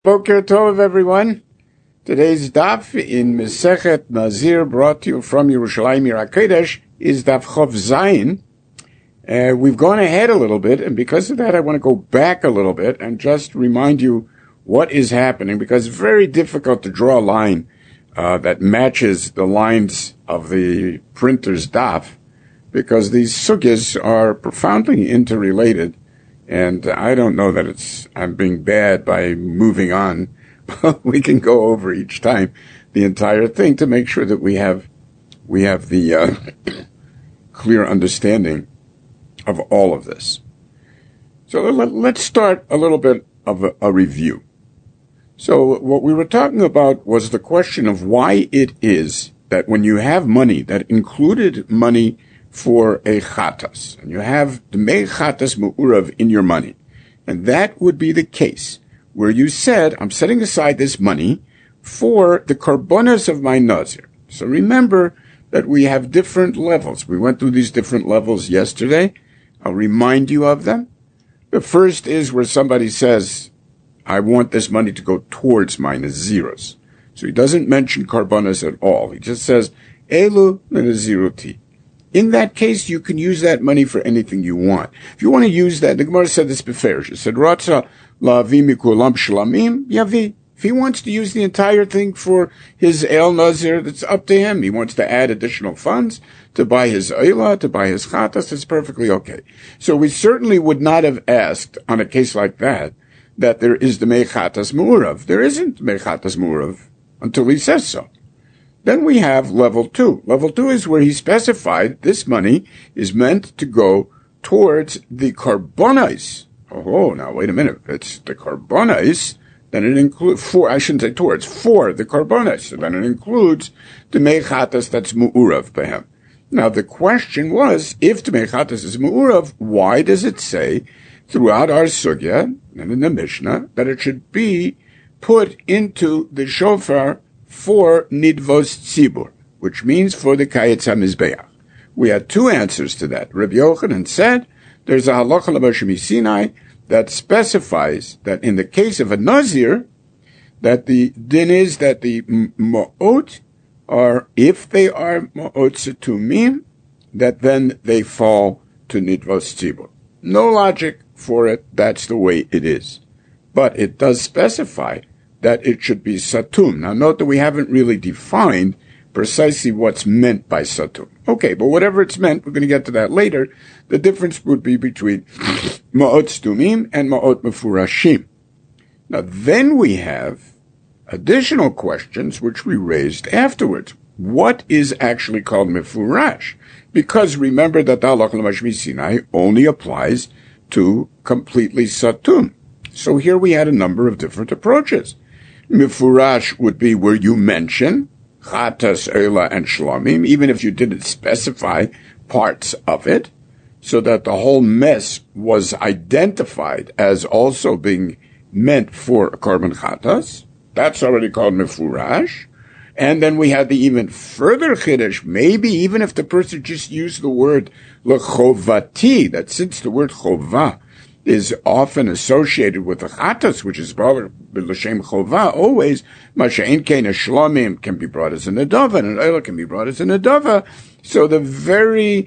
Boker Tov, everyone. Today's daf in Mesechet Nazir, brought to you from Yerushalayim Yer HaKodesh, is daf Chov Zayin. We've gone ahead a little bit, and because of that, I want to go back a little bit and just remind you what is happening, because it's very difficult to draw a line that matches the lines of the printer's daf, because these sugyas are profoundly interrelated. And I don't know that I'm being bad by moving on. We can go over each time the entire thing to make sure that we have the clear understanding of all of this. So let's start a little bit of a review. So what we were talking about was the question of why it is that when you have money that included money for a chatas, and you have the mei chatas mu'urav in your money, and that would be the case where you said, I'm setting aside this money for the karbonas of my nazir. So remember that we have different levels. We went through these different levels yesterday. I'll remind you of them. The first is where somebody says, I want this money to go towards my naziros. So he doesn't mention karbonas at all. He just says, elu naziruti. In that case, you can use that money for anything you want. If you want to use that, the Gemara said this beferish. It said, Ratza la'avi mikulam shlamim yavi. If he wants to use the entire thing for his El Nazir, that's up to him. He wants to add additional funds to buy his Eila, to buy his Chatas, that's perfectly okay. So we certainly would not have asked on a case like that there is the Mei Chatas Mu'urav. There isn't Mei Chatas Mu'urav until he says so. Then we have level 2. Level 2 is where he specified this money is meant to go towards the carbonais. Oh, now wait a minute. If it's the carbonais, then it includes for the carbonais. So then it includes the meichatas that's mu'urav behem. Now the question was, if the meichatas is mu'urav, why does it say throughout our sugya and in the Mishnah that it should be put into the shofar for nidvos tzibur, which means for the kayetz hamizbeach? We had two answers to that. Rabbi Yochanan said there's a halacha l'Moshe Sinai that specifies that in the case of a nazir, that the din is that the ma'ot are, if they are ma'ot setumim, that then they fall to nidvos tzibur. No logic for it. That's the way it is. But it does specify that it should be satum. Now note that we haven't really defined precisely what's meant by satum. Okay, but whatever it's meant, we're going to get to that later. The difference would be between ma'ot stumim and ma'ot mefurashim. Now then we have additional questions which we raised afterwards. What is actually called mefurash? Because remember that the halacha l'Moshe Sinai only applies to completely satum. So here we had a number of different approaches. Mifurash would be where you mention chatas, eila, and shlamim, even if you didn't specify parts of it, so that the whole mess was identified as also being meant for a korban chatas. That's already called mifurash. And then we had the even further chiddush, maybe even if the person just used the word lechovati, that since the word chovah is often associated with the chatas, which is brought b'lashem chovah, always, masha'in kein shlamim can be brought as a nedava, and an eila can be brought as a nedava. So the very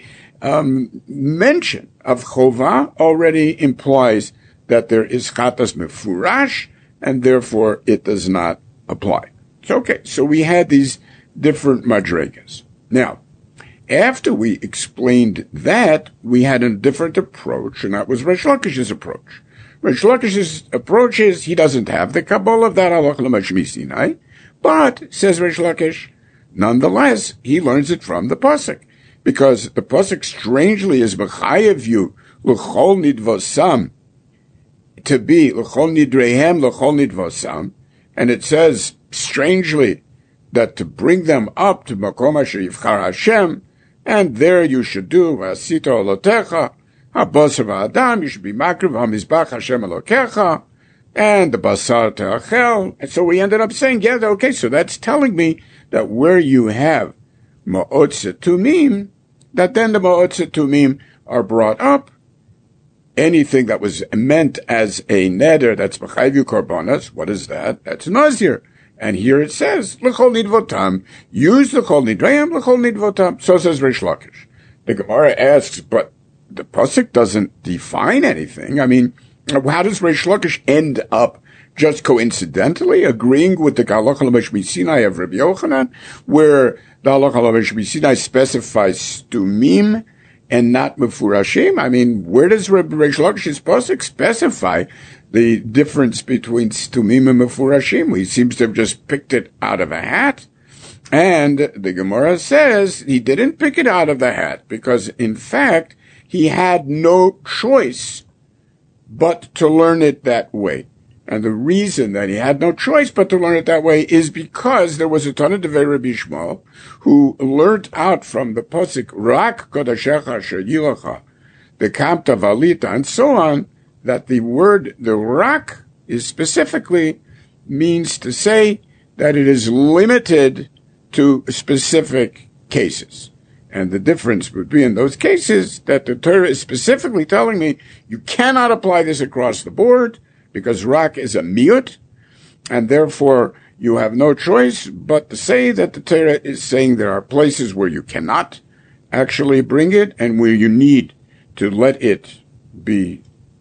mention of chovah already implies that there is chatas mefurash, and therefore it does not apply. So, okay, so we had these different madregas. Now, after we explained that, we had a different approach, and that was Reish Lakish's approach. Reish Lakish's approach is he doesn't have the Kabbalah of that halacha l'Moshe Sinai, but, says Reish Lakish, nonetheless, he learns it from the pasuk, because the pasuk strangely is mechayev you l'chol nidvosam, to be l'chol nidrehem l'chol nidvosam, and it says strangely that to bring them up to makom asher yivchar Hashem, and there you should do v'asita olotecha habasar v'adam, you should be makriv hamizbach Hashem elokecha, and the basar te'achel. And so we ended up saying, yeah, okay, so that's telling me that where you have ma'ot setumim, that then the ma'ot setumim are brought up anything that was meant as a neder that's b'chayv you korbanos. What is that? That's nazir. And here it says, l'chol nidvotam, use the chol nidreim, l'chol nidvotam. So says Reish Lakish. The Gemara asks, but the pasuk doesn't define anything. I mean, how does Reish Lakish end up just coincidentally agreeing with the Halacha L'Moshe Sinai of Rabbi Yochanan, where the Halacha L'Moshe Sinai specifies stumim and not mefurashim? I mean, where does Reish Lakish's pasuk specify the difference between stumim and mefurashim? He seems to have just picked it out of a hat. And the Gemara says he didn't pick it out of the hat because, in fact, he had no choice but to learn it that way. And the reason that he had no choice but to learn it that way is because there was a Tana Devei Rabbi Shmuel who learned out from the pasuk Rak Kodashecha Sheyilacha, the Kamta Valita, and so on, that the Rak is specifically means to say that it is limited to specific cases. And the difference would be in those cases that the Torah is specifically telling me you cannot apply this across the board, because Rak is a miut, and therefore you have no choice but to say that the Torah is saying there are places where you cannot actually bring it, and where you need to let it be,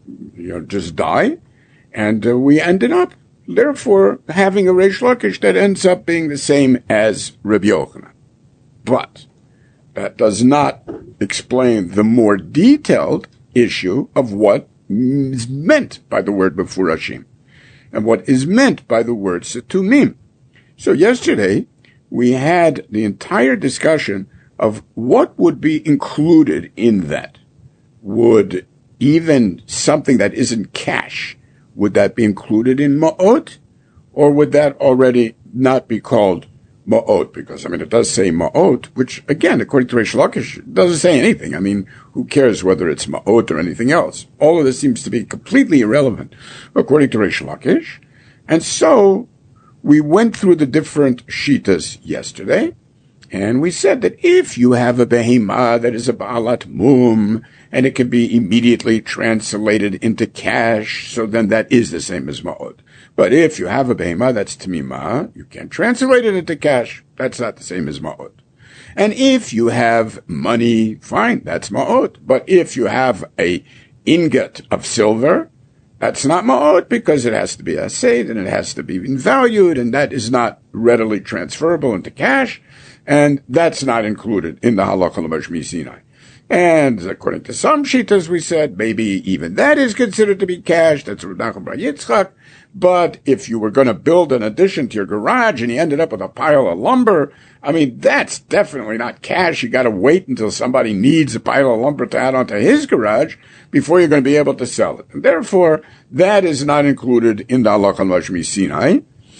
just die. And we ended up, therefore, having a Reish Lakish that ends up being the same as Rabbi Yochanan. But that does not explain the more detailed issue of what is meant by the word mefurashim and what is meant by the word setumim. So yesterday we had the entire discussion of what would be included in that. Would even something that isn't cash, would that be included in ma'ot, or would that already not be called ma'ot? Because, it does say ma'ot, which, again, according to Reish Lakish, doesn't say anything. Who cares whether it's ma'ot or anything else? All of this seems to be completely irrelevant, according to Reish Lakish. And so, we went through the different shitas yesterday, and we said that if you have a behemah that is a ba'alat mum, and it can be immediately translated into cash, so then that is the same as ma'ot. But if you have a behemah that's tamimah, you can't translate it into cash. That's not the same as ma'ot. And if you have money, fine, that's ma'ot. But if you have a ingot of silver, that's not ma'ot, because it has to be assayed and it has to be valued, and that is not readily transferable into cash, and that's not included in the Halacha L'Moshe Sinai. And according to some shitas, we said maybe even that is considered to be cash. That's Rav Nachman bar Yitzchak. But if you were going to build an addition to your garage and you ended up with a pile of lumber, that's definitely not cash. You got to wait until somebody needs a pile of lumber to add onto his garage before you're going to be able to sell it. And therefore, that is not included in the Halacha L'Moshe Sinai.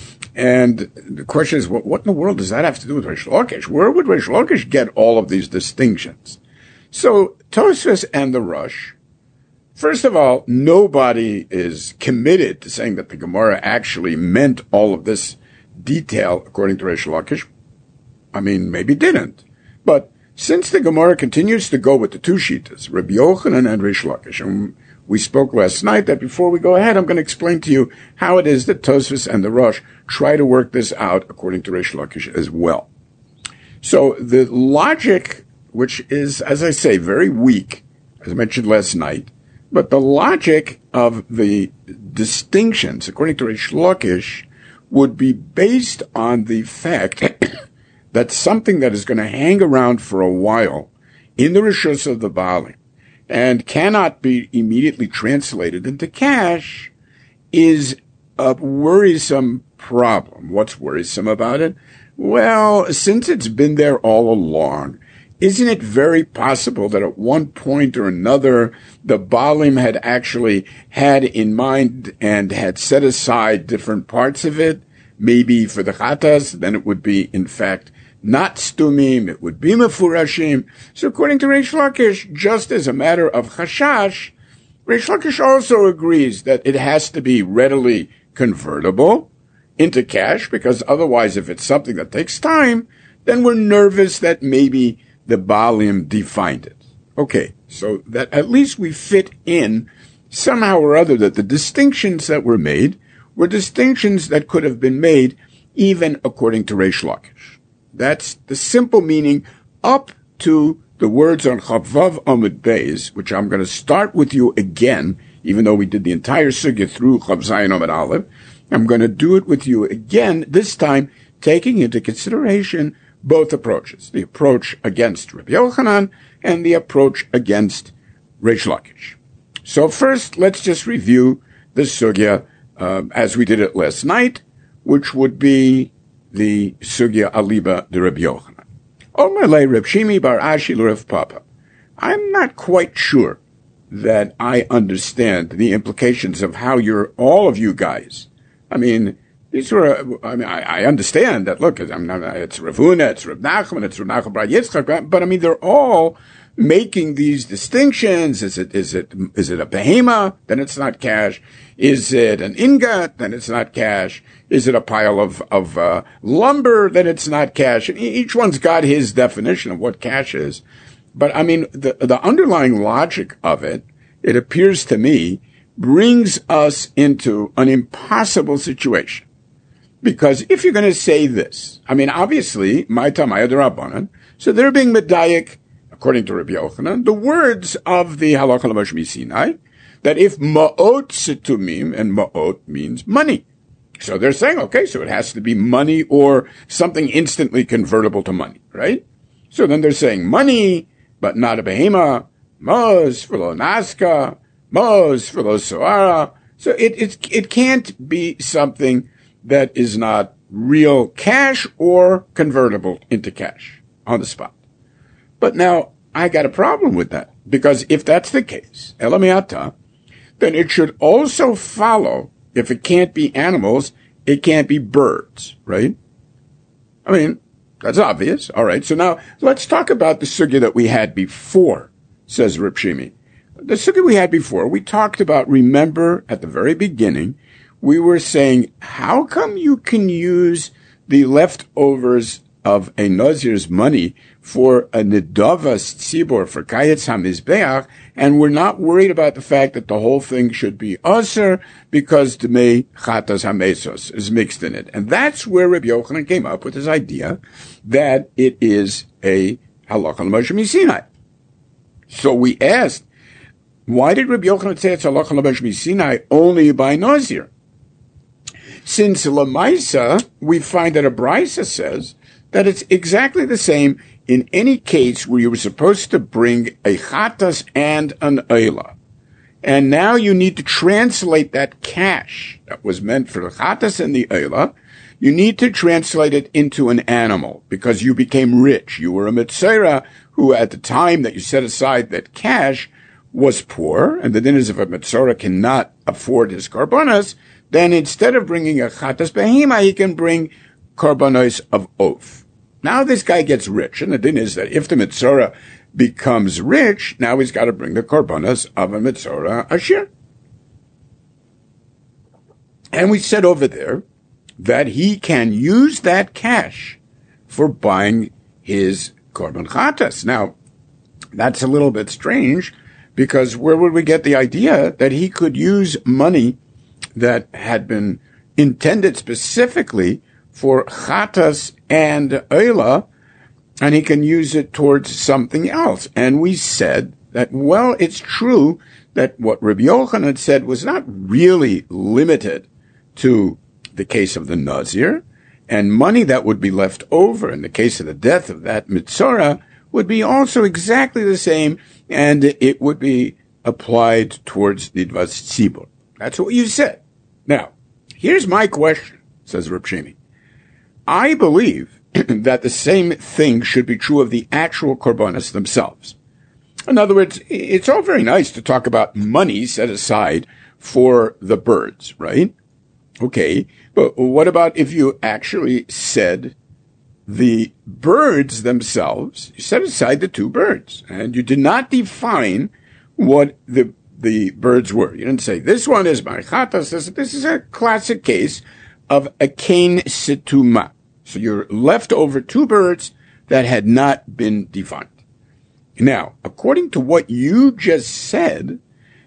And the question is, what in the world does that have to do with Reish Lakish? Where would Reish Lakish get all of these distinctions? So, Tosfos and the Rosh, first of all, nobody is committed to saying that the Gemara actually meant all of this detail, according to Reish Lakish. Maybe didn't. But since the Gemara continues to go with the two shitas, Rabbi Yochanan and Reish Lakish, and we spoke last night that before we go ahead, I'm going to explain to you how it is that Tosfos and the Rosh try to work this out according to Reish Lakish as well. So the logic, which is, as I say, very weak, as I mentioned last night, but the logic of the distinctions, according to Reish Lakish, would be based on the fact that something that is going to hang around for a while in the Rishus of the Baalim and cannot be immediately translated into cash is a worrisome problem. What's worrisome about it? Well, since it's been there all along, isn't it very possible that at one point or another, the Baalim had actually had in mind and had set aside different parts of it, maybe for the Chatas, then it would be, in fact, not Stumim, it would be Mefurashim. So according to Reish Lakish, just as a matter of Chashash, Reish Lakish also agrees that it has to be readily convertible into cash, because otherwise, if it's something that takes time, then we're nervous that maybe the Baalim defined it. Okay, so that at least we fit in somehow or other that the distinctions that were made were distinctions that could have been made even according to Reish Lakish. That's the simple meaning up to the words on Chavav Amud Beis, which I'm going to start with you again, even though we did the entire sugya through Chav Zayin Amud Aleph. I'm going to do it with you again, this time taking into consideration both approaches, the approach against Rabbi Yochanan and the approach against Reish Lakish. So first, let's just review the sugya as we did it last night, which would be the sugya aliba de Rabbi Yochanan. Omerle Reb Shimi bar Ashi l'Rav Papa. I'm not quite sure that I understand the implications of how all of you guys. I mean, I understand that, look, it's Rav Huna, it's Rav Nachman, it's Rav Nachman bar Yitzchak, but I mean, they're all making these distinctions. Is it a behema? Then it's not cash. Is it an ingot? Then it's not cash. Is it a pile of lumber? Then it's not cash. And each one's got his definition of what cash is. But I mean, the underlying logic of it, it appears to me, brings us into an impossible situation. Because if you're going to say this, I mean, obviously, my tamaya d'Rabbanan, so they're being medayik, according to Rabbi Yochanan, the words of the Halakha l'Moshe Sinai, that if ma'ot situmim, and ma'ot means money. So they're saying, okay, so it has to be money or something instantly convertible to money, right? So then they're saying money, but not a behema, mos, v'lo naska, mos, v'lo soara. So it can't be something that is not real cash or convertible into cash on the spot. But now, I got a problem with that, because if that's the case, elamiata, then it should also follow, if it can't be animals, it can't be birds, right? I mean, that's obvious. All right, so now let's talk about the sugya that we had before, says Reb Shimi. The sugya we had before, we talked about, remember, at the very beginning, we were saying, how come you can use the leftovers of a Nazir's money for a Nedavas Tzibor, for Kayetz HaMizbeach, and we're not worried about the fact that the whole thing should be Aser because the Mei Chatas HaMesos is mixed in it. And that's where Rabbi Yochanan came up with his idea that it is a Halakha l'Moshe Sinai. So we asked, why did Rabbi Yochanan say it's Halakha l'Moshe Sinai only by Nazir? Since Lamaisa, we find that a Brisa says that it's exactly the same in any case where you were supposed to bring a chatas and an eila. And now you need to translate that cash that was meant for the chatas and the eila. You need to translate it into an animal because you became rich. You were a mitzera who at the time that you set aside that cash was poor, and the din is if a mitzera cannot afford his karbanos, then instead of bringing a chatas behema, he can bring karbanos of oath. Now this guy gets rich, and the din is that if the mitzora becomes rich, now he's got to bring the karbanos of a mitzora ashir. And we said over there that he can use that cash for buying his korban chatas. Now, that's a little bit strange, because where would we get the idea that he could use money that had been intended specifically for chatas and eila, and he can use it towards something else? And we said that, well, it's true that what Rabbi Yochanan said was not really limited to the case of the Nazir, and money that would be left over in the case of the death of that mitzora would be also exactly the same, and it would be applied towards Nidvas Tzibur. That's what you said. Now, here's my question, says Reb Shimi. I believe that the same thing should be true of the actual korbanos themselves. In other words, it's all very nice to talk about money set aside for the birds, right? Okay, but what about if you actually said the birds themselves, you set aside the two birds, and you did not define what the birds were. You didn't say, this one is my chatas. This is a classic case of a kain situma. So you're left over two birds that had not been defined. Now, according to what you just said,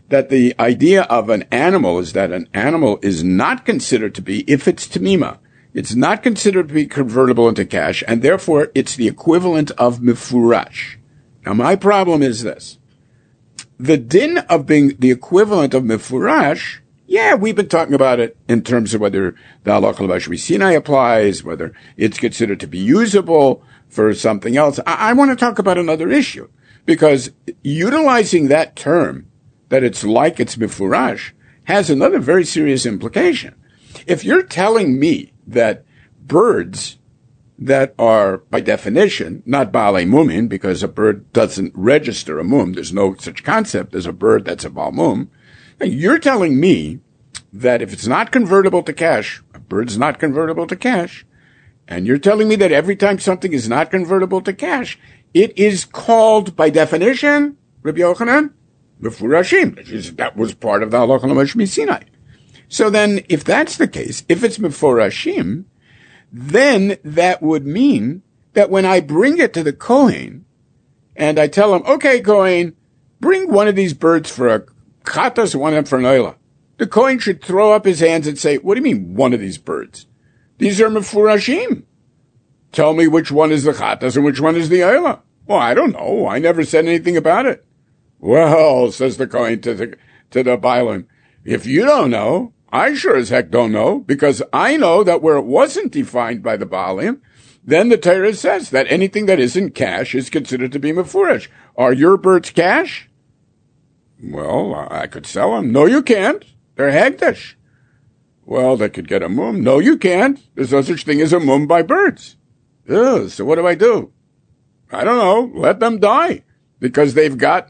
that the idea of an animal is that an animal is not considered to be, if it's tamima, it's not considered to be convertible into cash, and therefore it's the equivalent of mefurash. Now, my problem is this. The din of being the equivalent of mefurash, yeah, we've been talking about it in terms of whether the halacha l'mashmi Sinai applies, whether it's considered to be usable for something else. I want to talk about another issue, because utilizing that term, that it's like it's mefurash, has another very serious implication. If you're telling me that birds that are, by definition, not Baalei Mumin, because a bird doesn't register a mum, there's no such concept as a bird that's a Baal Mum, you're telling me that if it's not convertible to cash, a bird's not convertible to cash, and you're telling me that every time something is not convertible to cash, it is called, by definition, Rabbi Yochanan, mefurashim. That was part of the halacha l'mashmi Sinai. So then, if that's the case, if it's mefurashim, then that would mean that when I bring it to the Kohen, and I tell him, okay, Kohen, bring one of these birds for a chatas, one of them for an oila. The Kohen should throw up his hands and say, what do you mean, one of these birds? These are mefurashim. Tell me which one is the chatas and which one is the oila. Well, I don't know. I never said anything about it. Well, says the Kohen to the Bailim, if you don't know, I sure as heck don't know, because I know that where it wasn't defined by the Baalim, then the Torah says that anything that isn't cash is considered to be mefurash. Are your birds cash? Well, I could sell them. No, you can't. They're hegdesh. Well, they could get a mum. No, you can't. There's no such thing as a mum by birds. Ugh, so what do? I don't know. Let them die. Because they've got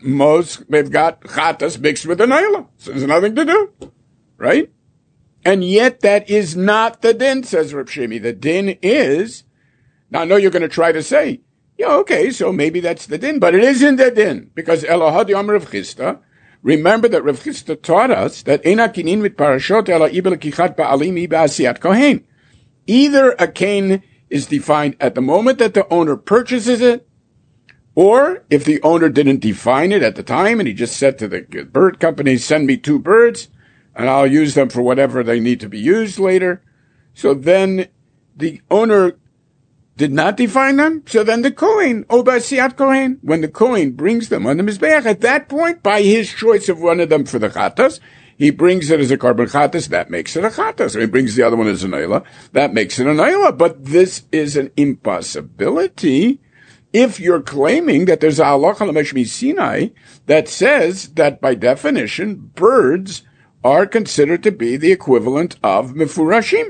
chatas mixed with an oila. So there's nothing to do. Right? And yet that is not the din, says Reb Shimi. The din is, now I know you're going to try to say, yeah, okay, so maybe that's the din, but it isn't the din, because Elohad Yom Rav Chisda, remember that Rav Chisda taught us that Eina kinin mit parashot ela ibel kichat ba'alim i ba'asiyat kohen. Either a kain is defined at the moment that the owner purchases it, or if the owner didn't define it at the time and he just said to the bird company, send me 2 birds, and I'll use them for whatever they need to be used later. So then the owner did not define them. So then the Kohen, Obasiyat Kohen, when the Kohen brings them on the Mizbeach, at that point, by his choice of one of them for the Chatas, he brings it as a Karban Chatas, that makes it a Chatas. Or he brings the other one as an Oila, that makes it an Oila. But this is an impossibility if you're claiming that there's a halacha l'mashmi Sinai that says that by definition, birds are considered to be the equivalent of mefurashim.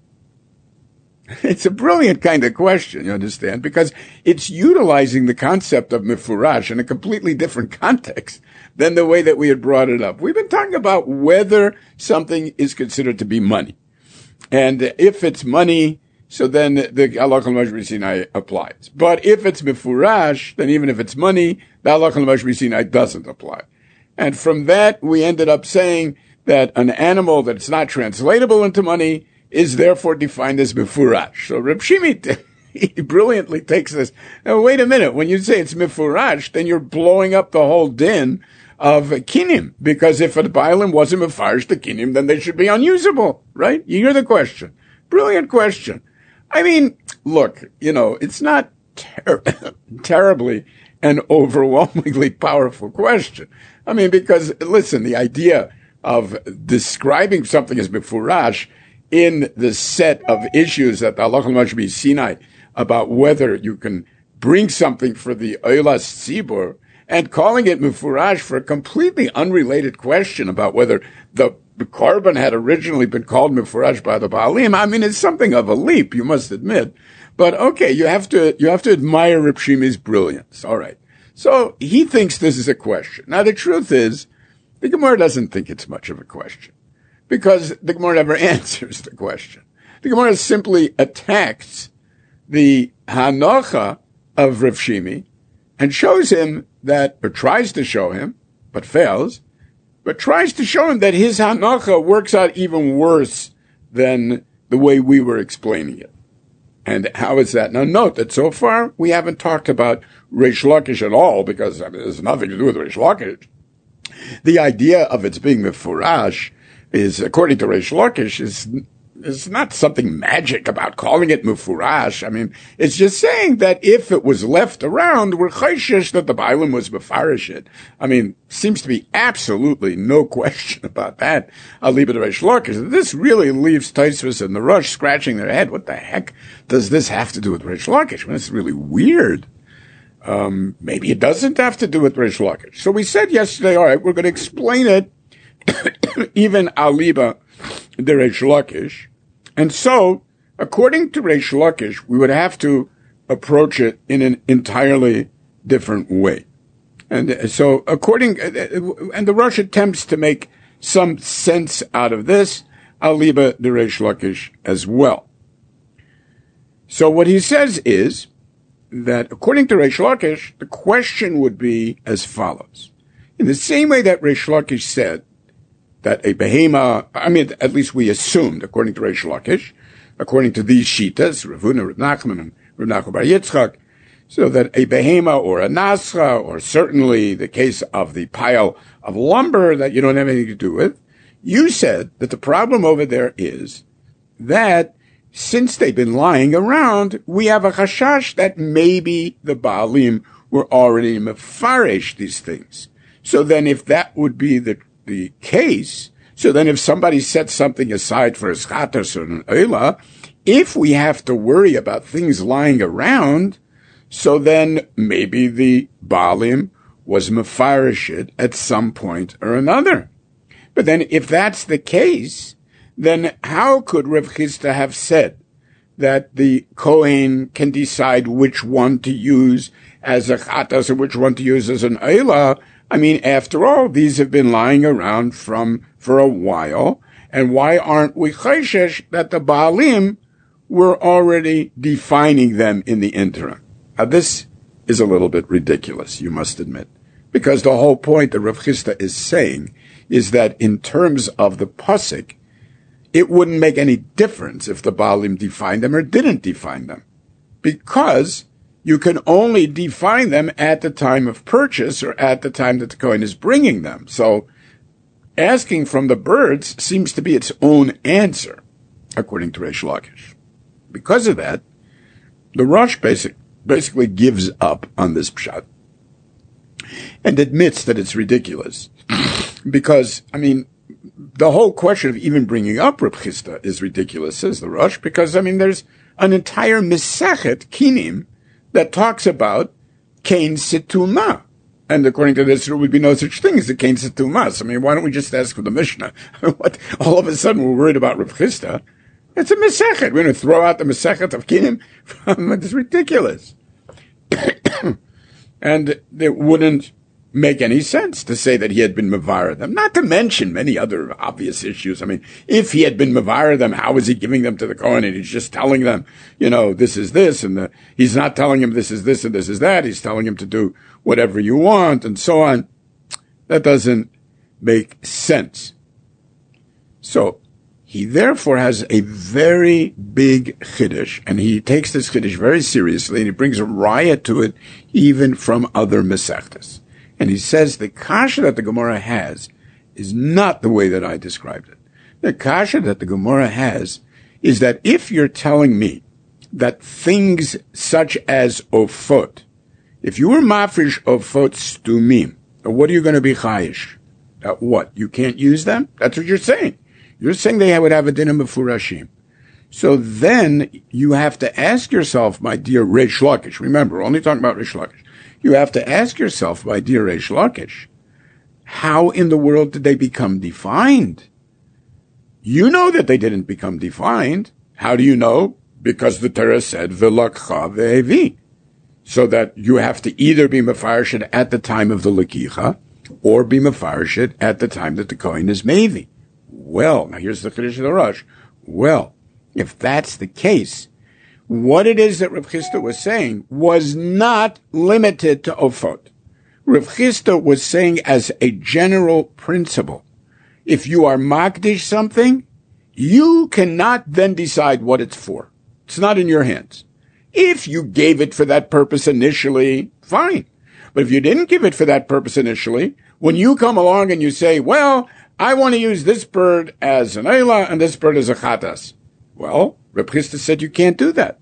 It's a brilliant kind of question, you understand, because it's utilizing the concept of mefurash in a completely different context than the way that we had brought it up. We've been talking about whether something is considered to be money. And if it's money, so then the halacha l'mashmi Sinai applies. But if it's mefurash, then even if it's money, the halacha l'mashmi Sinai doesn't apply. And from that, we ended up saying that an animal that's not translatable into money is therefore defined as mefurash. So Reb Shimi, he brilliantly takes this. Now, wait a minute. When you say it's mefurash, then you're blowing up the whole din of kinim. Because if a bailim wasn't mefarish the kinim, then they should be unusable, right? You hear the question. Brilliant question. I mean, look, it's not terribly and overwhelmingly powerful question. I mean, because, listen, the idea of describing something as mefurash in the set of issues that the halacha l'mashmi Sinai about whether you can bring something for the oilas tzibur and calling it mefurash for a completely unrelated question about whether the korban had originally been called mefurash by the Baalim. I mean, it's something of a leap, you must admit. But okay, you have to admire Reb Shimi's brilliance. All right. So he thinks this is a question. Now the truth is, the Gemara doesn't think it's much of a question, because the Gemara never answers the question. The Gemara simply attacks the hanocha of Rav Shimi and shows him that, or tries to show him, but fails, but tries to show him that his hanocha works out even worse than the way we were explaining it. And how is that? Now note that so far we haven't talked about Reish Lakish at all, because there's nothing to do with Reish Lakish. The idea of its being mefurash is, according to Reish Lakish, is not something magic about calling it mufurash. I mean, it's just saying that if it was left around, we're chayshish that the Bailam was mefarish it. I mean, seems to be absolutely no question about that. I'll leave it to Reish Lakish. This really leaves Tosfos and the Rosh scratching their head. What the heck does this have to do with Reish Lakish? Well, it's really weird. Maybe it doesn't have to do with Reish Lakish. So we said yesterday, all right, we're going to explain it even aliba de Reish Lakish. And so, according to Reish Lakish, we would have to approach it in an entirely different way. And so, and the Rosh attempts to make some sense out of this, aliba de Reish Lakish as well. So what he says is that, according to Reish Lakish, the question would be as follows. In the same way that Reish Lakish said that a behema, at least we assumed, according to Reish Lakish, according to these shitas, Rav Huna, Rav Nachman, and Rav Nachman Bar Yitzchak, so that a behema or a nasra, or certainly the case of the pile of lumber that you don't have anything to do with, you said that the problem over there is that since they've been lying around, we have a chashash that maybe the Baalim were already mefarish these things. So then if that would be the case, so then if somebody set something aside for a schatas or an oila, if we have to worry about things lying around, so then maybe the Baalim was mefarish it at some point or another. But then if that's the case, then how could Rav Chisda have said that the Kohen can decide which one to use as a chatas and which one to use as an oila? I mean, after all, these have been lying around for a while, and why aren't we chayshesh that the Baalim were already defining them in the interim? Now, this is a little bit ridiculous, you must admit, because the whole point that Rav Chisda is saying is that in terms of the pasuk, it wouldn't make any difference if the Baalim defined them or didn't define them, because you can only define them at the time of purchase or at the time that the Kohen is bringing them. So asking from the birds seems to be its own answer, according to Reish Lakish. Because of that, the Rosh basically gives up on this pshat and admits that it's ridiculous. Because, the whole question of even bringing up Rav Chisda is ridiculous, says the Rosh, because, there's an entire Mesechet Kinim that talks about Kain Situma. And according to this, there would be no such thing as a Kain Situma. So, why don't we just ask for the Mishnah? What? All of a sudden we're worried about Rav Chisda? It's a Mesechet. We're going to throw out the Mesechet of Kinim? It's ridiculous. And it wouldn't make any sense to say that he had been mevarer them, not to mention many other obvious issues. If he had been mevarer them, how was he giving them to the Kohen? And he's just telling them, this is this, and he's not telling him this is this and this is that. He's telling him to do whatever you want, and so on. That doesn't make sense. So, he therefore has a very big chiddush, and he takes this chiddush very seriously, and he brings a raya to it, even from other mesechtas. And he says the kasha that the Gemara has is not the way that I described it. The kasha that the Gemara has is that if you're telling me that things such as ofot, if you were mafresh ofot stumim, what are you going to be chayish? What? You can't use them? That's what you're saying. You're saying they would have a din of mefurashim. So then you have to ask yourself, my dear Reish Lakish, remember, we're only talking about Reish Lakish. You have to ask yourself, my dear Reish Lakish, how in the world did they become defined? You know that they didn't become defined. How do you know? Because the Torah said, V'lakcha ve'evi. So that you have to either be mefarshid at the time of the Lakicha, or be mefarshid at the time that the Kohen is mevi. Well, now here's the Chiddush of the Rosh. Well, if that's the case, what it is that Rav Chisda was saying was not limited to ofot. Rav Chisda was saying as a general principle, if you are makdish something, you cannot then decide what it's for. It's not in your hands. If you gave it for that purpose initially, fine. But if you didn't give it for that purpose initially, When you come along and you say, well, I want to use this bird as an Eila and this bird as a Chatas. Well, Reb Chisda said you can't do that.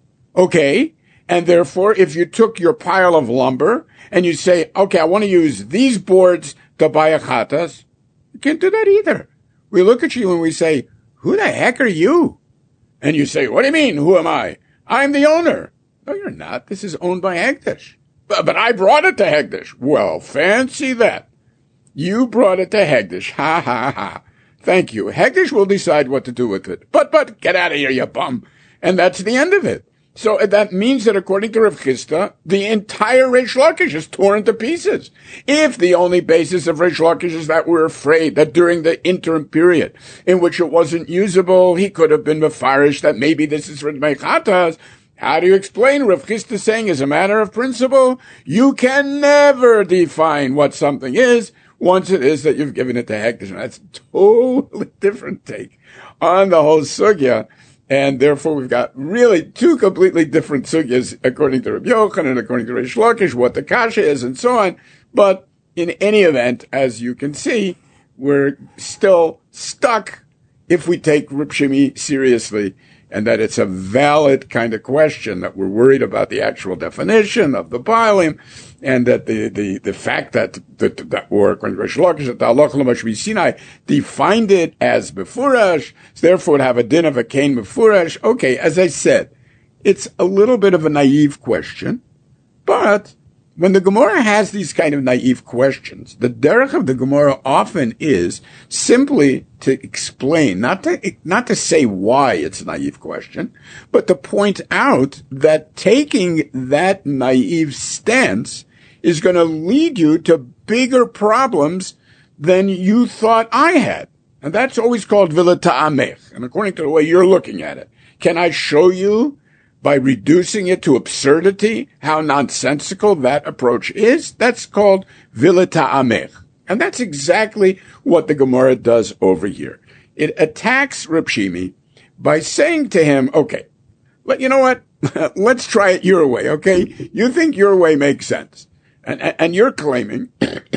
Okay. And therefore, if you took your pile of lumber and you say, okay, I want to use these boards to buy a Chatas, you can't do that either. We look at you and we say, who the heck are you? And you say, what do you mean, who am I? I'm the owner. No, you're not. This is owned by Hegdish. But I brought it to Hegdish. Well, fancy that. You brought it to Hegdish. Ha, ha, ha. Thank you. Hegdish will decide what to do with it. But, get out of here, you bum. And that's the end of it. So that means that according to Rav Chisda, the entire Reish Lakish is torn to pieces. If the only basis of Reish Lakish is that we're afraid that during the interim period in which it wasn't usable, he could have been mefarish that maybe this is for Mechatas, how do you explain Rav Chisda saying as a matter of principle, you can never define what something is once it is that you've given it to Hegdish? That's a totally different take on the whole sugya. And therefore, we've got really two completely different sugyas according to Rabbi Yochanan and according to Reish Lakish, what the kasha is and so on. But in any event, as you can see, we're still stuck if we take Reb Shimi seriously, and that it's a valid kind of question, that we're worried about the actual definition of the Baalim, and that the fact that or according to Reish Lakish, that the Halacha L'Mashmi Sinai defined it as Mefurash, so therefore it would have a din of a Kain Mefurash. Okay, as I said, it's a little bit of a naive question, but when the Gemara has these kind of naive questions, the derech of the Gemara often is simply to explain, not to say why it's a naive question, but to point out that taking that naive stance is going to lead you to bigger problems than you thought I had. And that's always called vila ta'amech. And according to the way you're looking at it, can I show you by reducing it to absurdity how nonsensical that approach is? That's called vila ta'amech. And that's exactly what the Gemara does over here. It attacks Reb Shimi by saying to him, okay, but you know what? Let's try it your way, okay? You think your way makes sense. And you're claiming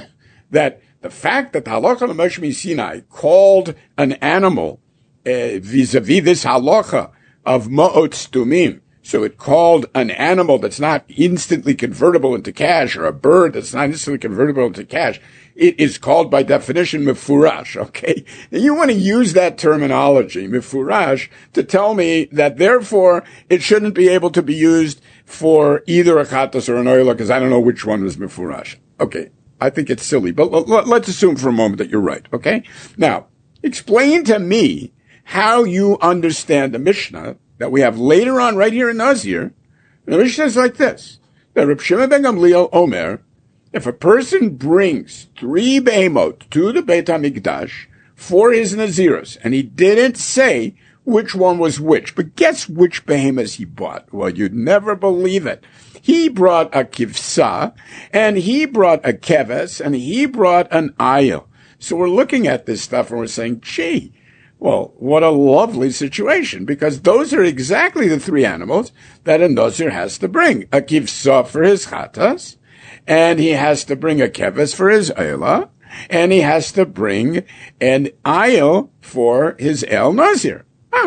that the fact that the Halacha L'Mashmi Sinai called an animal vis-a-vis this halacha of ma'ot stumim, so it called an animal that's not instantly convertible into cash, or a bird that's not instantly convertible into cash, it is called by definition mefurash, okay? And you want to use that terminology, mefurash, to tell me that therefore it shouldn't be able to be used for either a chatas or an oila, because I don't know which one was mefurash. Okay, I think it's silly, but let's assume for a moment that you're right, okay? Now, explain to me how you understand the Mishnah that we have later on right here in Nazir. The Mishnah is like this. The Reb Shimon ben Gamliel Omer, if a person brings 3 behemot to the Beit HaMikdash for his Naziros, and he didn't say which one was which, but guess which behemoths he bought? Well, you'd never believe it. He brought a kivsa, and he brought a keves, and he brought an ayil. So we're looking at this stuff and we're saying, gee, well, what a lovely situation, because those are exactly the 3 animals that a Nazir has to bring. A kivsa for his chatas, and he has to bring a keves for his ayla, and he has to bring an ayil for his el Nazir.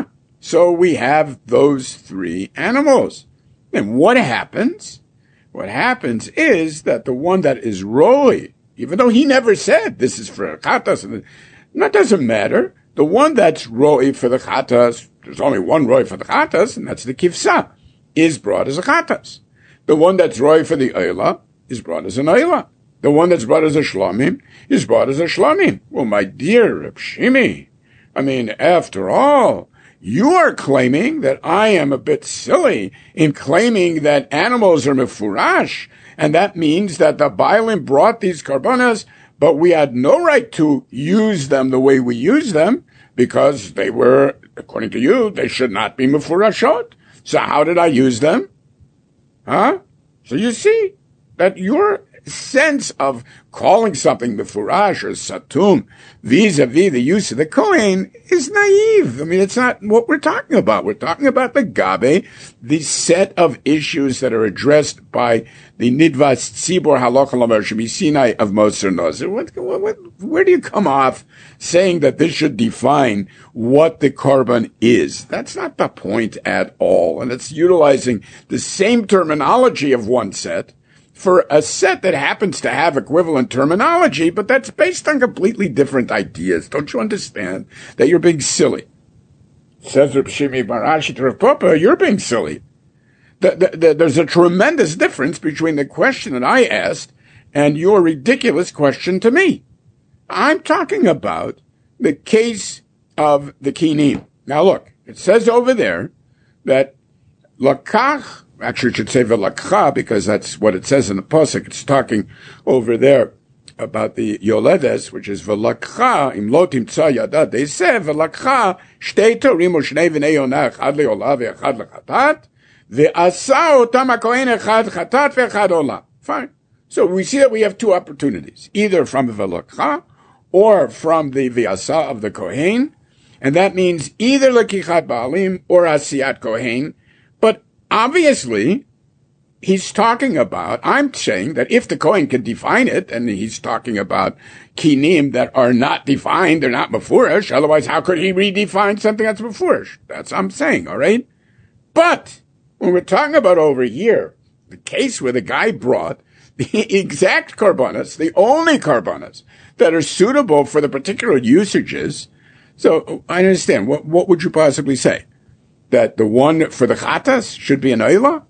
So we have those 3 animals. And what happens? What happens is that the one that is roi, even though he never said this is for chatas, that doesn't matter. The one that's roi for the chatas, there's only one roi for the chatas, and that's the kivsa, is brought as a chatas. The one that's roi for the oila is brought as an oila. The one that's brought as a shlamim is brought as a shlamim. Well, my dear Reb Shimi, I mean, after all, you are claiming that I am a bit silly in claiming that animals are mefurash, and that means that the Baalim brought these karbanas, but we had no right to use them the way we use them, because they were, according to you, they should not be mefurashot. So how did I use them? Huh? So you see that you're sense of calling something mefurash or satum vis-a-vis the use of the Kohen is naive. I mean, it's not what we're talking about. We're talking about the Gabe, the set of issues that are addressed by the Nidvas Tzibor Halacha L'Moshe Sinai of Moser Nazir. Where do you come off saying that this should define what the korban is? That's not the point at all. And it's utilizing the same terminology of one set for a set that happens to have equivalent terminology, but that's based on completely different ideas. Don't you understand that you're being silly? Says Reb Shimi bar Ashi to Rav Papa, you're being silly. There's a tremendous difference between the question that I asked and your ridiculous question to me. I'm talking about the case of the kinim. Now look, it says over there that lakach, actually it should say velakcha, because that's what it says in the pasuk. It's talking over there about the yoledes, which is velakcha im lo timtza yada. They say velakcha shtei torim u'shnei v'nei yonah echad le'olah ve'echad lechatat ve'asa otam hakohen echad chatat ve'echad olah. Fine. So we see that we have two opportunities, either from velakcha or from the viasa of the Kohen, and that means either lekichat ba'alim or asiyat Kohen. But obviously, he's talking about, I'm saying that if the Kohen can define it, and he's talking about kinim that are not defined, they're not mefurish, otherwise how could he redefine something that's mefurish? That's what I'm saying, all right? But when we're talking about over here, the case where the guy brought the exact karbanas, the only karbanas that are suitable for the particular usages. So I understand. What would you possibly say? That the one for the chatas should be an oila?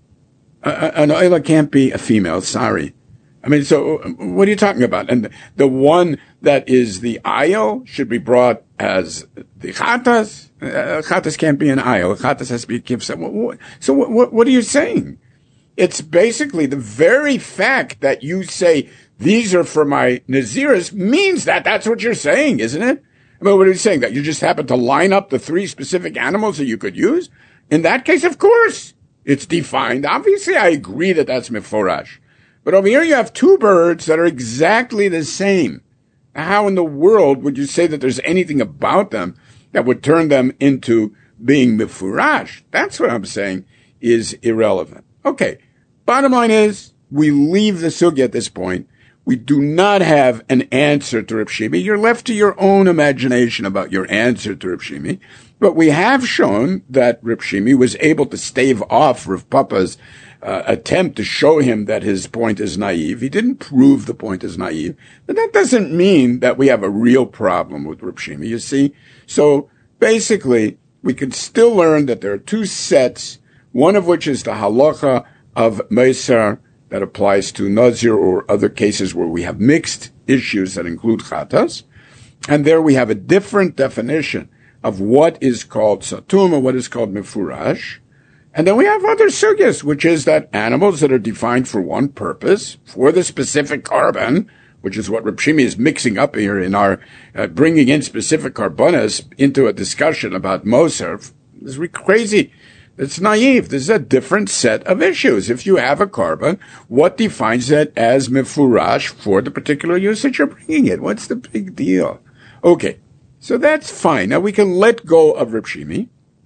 An oila can't be a female, sorry. I mean, so what are you talking about? And the one that is the ayil should be brought as the chatas? Chatas can't be an ayil. Chatas has to be a kivsa. So what are you saying? It's basically the very fact that you say, these are for my Naziris, means that that's what you're saying, isn't it? I mean, what are you saying? That you just happen to line up the three specific animals that you could use? In that case, of course, it's defined. Obviously, I agree that that's meforash. But over here you have two birds that are exactly the same. How in the world would you say that there's anything about them that would turn them into being meforash? That's what I'm saying is irrelevant. Okay, bottom line is, we leave the sugya at this point. We do not have an answer to Reb Shimi. You're left to your own imagination about your answer to Reb Shimi. But we have shown that Reb Shimi was able to stave off Rav Papa's attempt to show him that his point is naive. He didn't prove the point is naive. But that doesn't mean that we have a real problem with Reb Shimi, you see. So basically, we can still learn that there are two sets, one of which is the halacha of Meisar, that applies to Nazir or other cases where we have mixed issues that include chatas. And there we have a different definition of what is called satum and what is called mefurash. And then we have other sugyas, which is that animals that are defined for one purpose, for the specific korban, which is what Reb Shimi is mixing up here in our bringing in specific karbanas into a discussion about Moser. This is crazy. It's naive. This is a different set of issues. If you have a korban, what defines it as mefurash for the particular use that you're bringing it? What's the big deal? Okay, so that's fine. Now we can let go of Reb Shimi,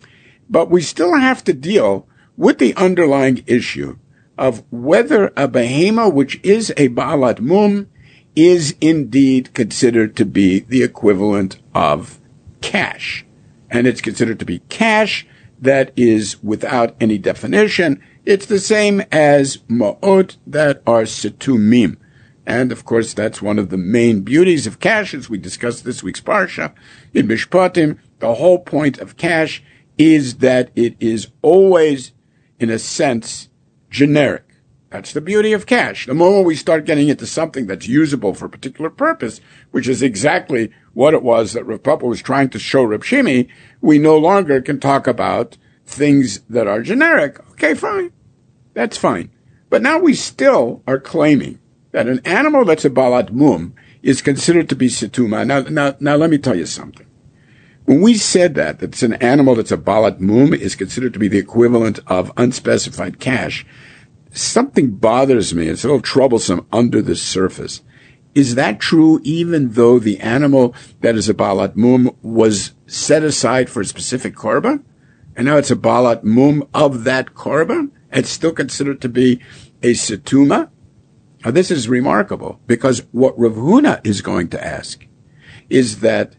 but we still have to deal with the underlying issue of whether a behema, which is a ba'alat mum, is indeed considered to be the equivalent of cash. And it's considered to be cash that is without any definition. It's the same as ma'ot that are setumim. And of course, that's one of the main beauties of cash, as we discussed this week's parsha in Mishpatim. The whole point of cash is that it is always, in a sense, generic. That's the beauty of cash. The moment we start getting into something that's usable for a particular purpose, which is exactly what it was that Rav Papa was trying to show Reb Shimi, we no longer can talk about things that are generic. Okay, fine. That's fine. But now we still are claiming that an animal that's a balat mum is considered to be situma. Now let me tell you something. When we said that it's an animal that's a balat mum is considered to be the equivalent of unspecified cash, something bothers me. It's a little troublesome under the surface. Is that true even though the animal that is a balat mum was set aside for a specific korban? And now it's a balat mum of that korban? It's still considered to be a setuma? Now this is remarkable because what Rav Huna is going to ask is that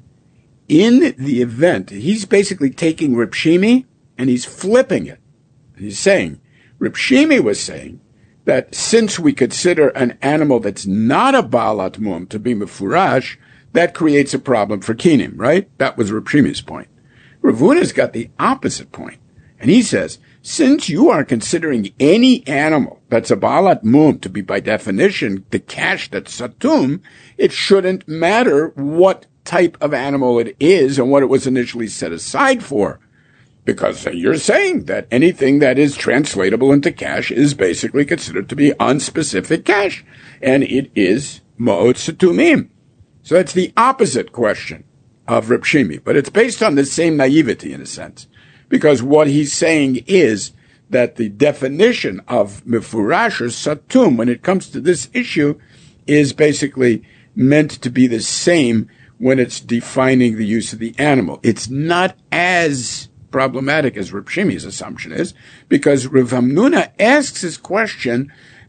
in the event, he's basically taking Reb Shimi and he's flipping it. He's saying, Reb Shimi was saying that since we consider an animal that's not a balat mum to be mefurash, that creates a problem for kinim, right? That was Reb Shimi's point. Rav Huna's got the opposite point. And he says, since you are considering any animal that's a balat mum to be by definition the cash that's satum, it shouldn't matter what type of animal it is and what it was initially set aside for. Because you're saying that anything that is translatable into cash is basically considered to be unspecific cash. And it is ma'ot satumim. So that's the opposite question of Reb Shimi. But it's based on the same naivety in a sense. Because what he's saying is that the definition of mefurash or satum when it comes to this issue is basically meant to be the same when it's defining the use of the animal. It's not as problematic as Reb Shimi's assumption is, because Rav Hamnuna asks his question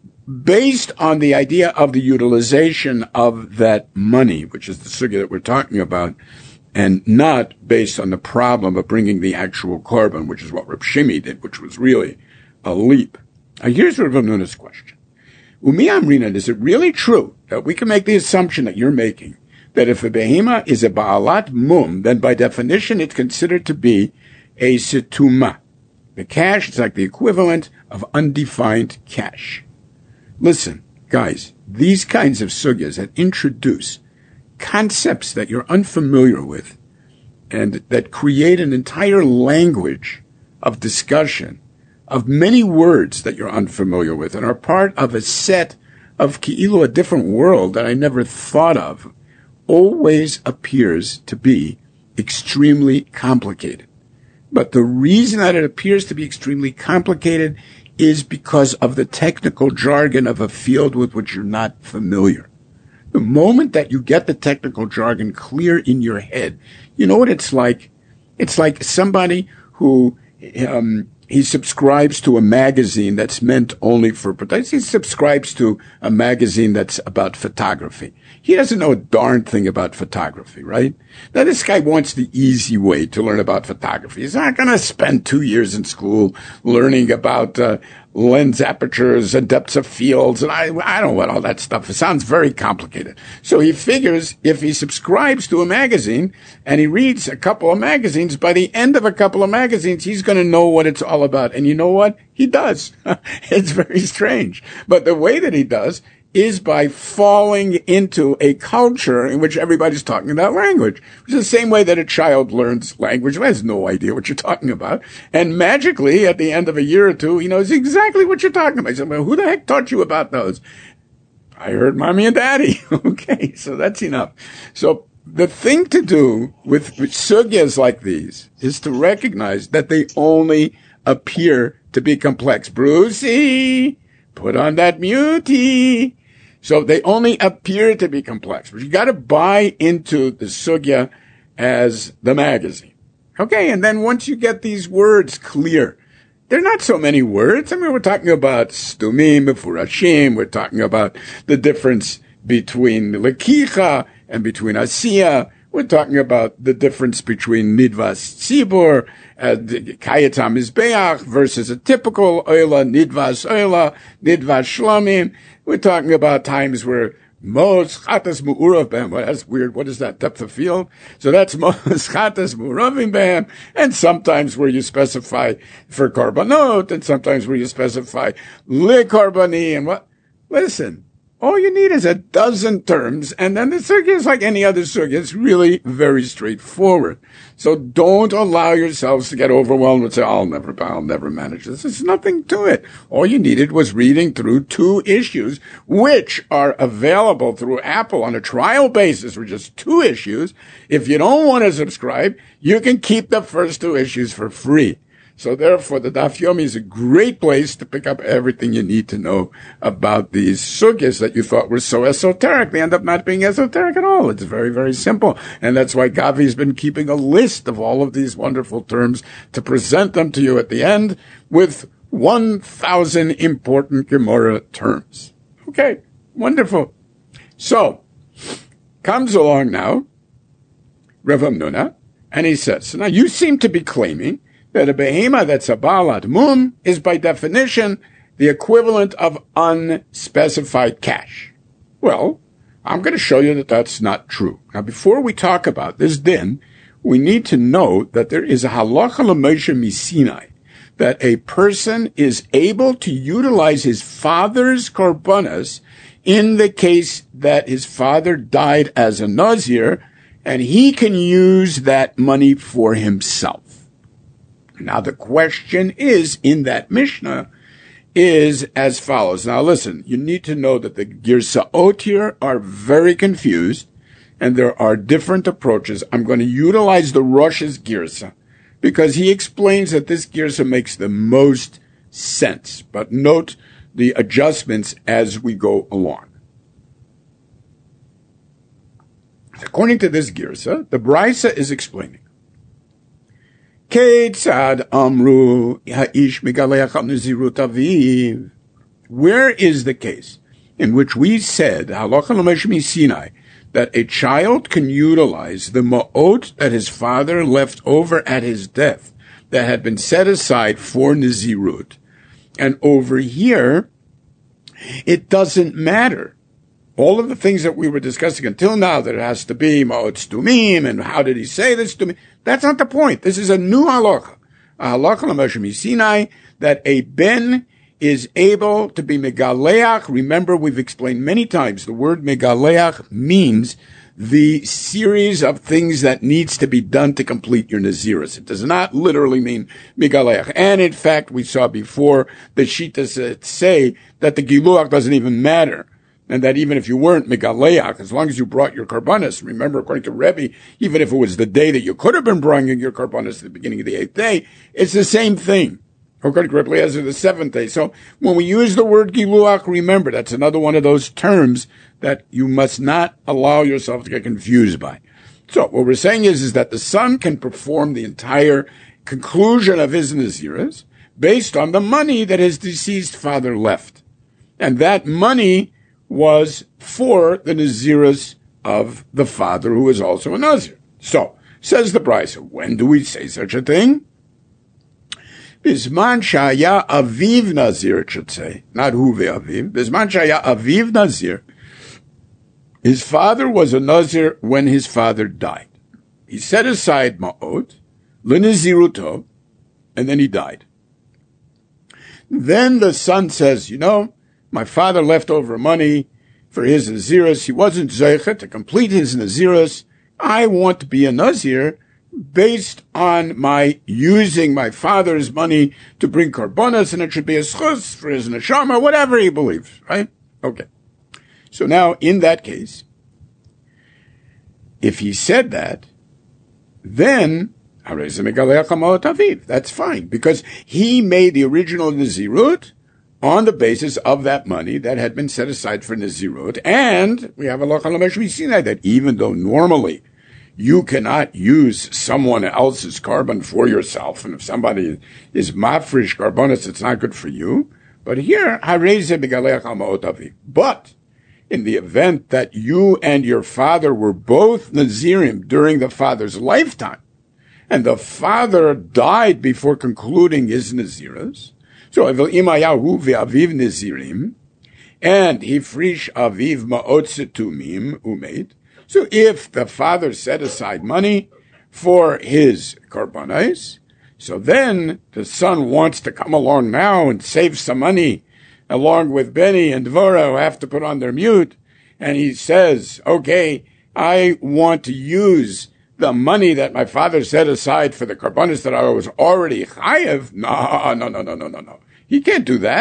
based on the idea of the utilization of that money, which is the sugya that we're talking about, and not based on the problem of bringing the actual korban, which is what Reb Shimi did, which was really a leap. Now here's Rav Hamnuna's question. Umi Amrina, is it really true that we can make the assumption that you're making that if a behema is a ba'alat mum, then by definition it's considered to be a setuma? The cash is like the equivalent of undefined cash. Listen, guys, these kinds of sugyas that introduce concepts that you're unfamiliar with and that create an entire language of discussion of many words that you're unfamiliar with and are part of a set of ki'ilu, a different world that I never thought of, always appears to be extremely complicated. But the reason that it appears to be extremely complicated is because of the technical jargon of a field with which you're not familiar. The moment that you get the technical jargon clear in your head, you know what it's like? It's like somebody who he subscribes to a magazine that's meant only for, he subscribes to a magazine that's about photography. He doesn't know a darn thing about photography, right? Now this guy wants the easy way to learn about photography. He's not going to spend 2 years in school learning about lens apertures and depths of fields, and I don't know what all that stuff. It sounds very complicated. So he figures if he subscribes to a magazine and he reads a couple of magazines, by the end of a couple of magazines, he's going to know what it's all about. And you know what? He does. It's very strange. But the way that he does is by falling into a culture in which everybody's talking about language. It's the same way that a child learns language and has no idea what you're talking about. And magically, at the end of a year or two, he knows exactly what you're talking about. He said, well, who the heck taught you about those? I heard mommy and daddy. Okay, so that's enough. So the thing to do with sugyas like these is to recognize that they only appear to be complex. Brucey, put on that mutie. So they only appear to be complex, but you got to buy into the sugya as the magazine. Okay, and then once you get these words clear, they're not so many words. I mean, we're talking about stumim, mefurashim. We're talking about the difference between lekicha and between asiya. We're talking about the difference between nidvas tzibur, kayetam mizbeach versus a typical oila, nidvas shlamim. We're talking about times where mos chatas mu'urav b'hem. Well, that's weird. What is that? Depth of field? So that's mos chatas mu'uravim b'hem. And sometimes where you specify for korbanot, and sometimes where you specify likarbani, and what? Listen. All you need is a dozen terms, and then the sugya is like any other sugya. It's really very straightforward. So don't allow yourselves to get overwhelmed and say, I'll never manage this. There's nothing to it. All you needed was reading through 2 issues, which are available through Apple on a trial basis for just 2 issues. If you don't want to subscribe, you can keep the first 2 issues for free. So therefore, the Daf Yomi is a great place to pick up everything you need to know about these sugyas that you thought were so esoteric. They end up not being esoteric at all. It's very, very simple. And that's why Gavi's been keeping a list of all of these wonderful terms to present them to you at the end with 1,000 important Gemara terms. Okay, wonderful. So, comes along now Rav Hamnuna, and he says, now you seem to be claiming that a behema that's a balat mum is by definition the equivalent of unspecified cash. Well, I'm going to show you that that's not true. Now, before we talk about this din, we need to know that there is a halacha l'Moshe Misinai, that a person is able to utilize his father's korbanos in the case that his father died as a nazir, and he can use that money for himself. Now, the question is, in that Mishnah, is as follows. Now, listen, you need to know that the Girsaot here are very confused, and there are different approaches. I'm going to utilize the Rosh's Girsa, because he explains that this Girsa makes the most sense. But note the adjustments as we go along. According to this Girsa, the Brisa is explaining, Ketzad amru ha'ish megaleach al nezirut aviv. Where is the case in which we said, halacha l'Moshe Misinai, that a child can utilize the ma'ot that his father left over at his death that had been set aside for nezirut? And over here, it doesn't matter. All of the things that we were discussing until now, that it has to be ma'ot stumim, and how did he say this to me? That's not the point. This is a new halacha. A halacha l'Moshe Misinai, that a ben is able to be megaleach. Remember, we've explained many times, the word megaleach means the series of things that needs to be done to complete your Naziris. It does not literally mean megaleach. And in fact, we saw before the Shitas say that the Giluach doesn't even matter. And that even if you weren't megaleach, as long as you brought your karbanis, remember, according to Rebbe, even if it was the day that you could have been bringing your karbanis at the beginning of the 8th day, it's the same thing. According to Rebbe Eliezer, the 7th day. So when we use the word giluach, remember, that's another one of those terms that you must not allow yourself to get confused by. So what we're saying is that the son can perform the entire conclusion of his naziris based on the money that his deceased father left. And that money was for the Naziris of the father, who is also a Nazir. So, says the Brisa, when do we say such a thing? Bisman shaya aviv Nazir, it should say, not huve aviv. Bisman shaya aviv Nazir. His father was a Nazir when his father died. He set aside ma'ot, l'naziruto, and then he died. Then the son says, my father left over money for his Naziris. He wasn't Zeichet to complete his Naziris. I want to be a Nazir based on my using my father's money to bring karbonas, and it should be a schus for his neshama, whatever he believes, right? Okay. So now, in that case, if he said that, then that's fine, because he made the original Nazirut on the basis of that money that had been set aside for Nazirut. And we have a halacha l'Moshe Misinai that even though normally you cannot use someone else's carbon for yourself, and if somebody is mafresh carbonis, it's not good for you. But here, hareze b'galeach al ma'ot aviv. But in the event that you and your father were both Nazirim during the father's lifetime, and the father died before concluding his Naziras, so imayahu ve'aviv Nazirim, and hifrish aviv ma'ot setumim umeid. So if the father set aside money for his karbanos, so then the son wants to come along now and save some money along with Benny and Dvorah, who have to put on their mute, and he says, okay, I want to use the money that my father set aside for the karbanos that I was already chayev. No. He can't do that,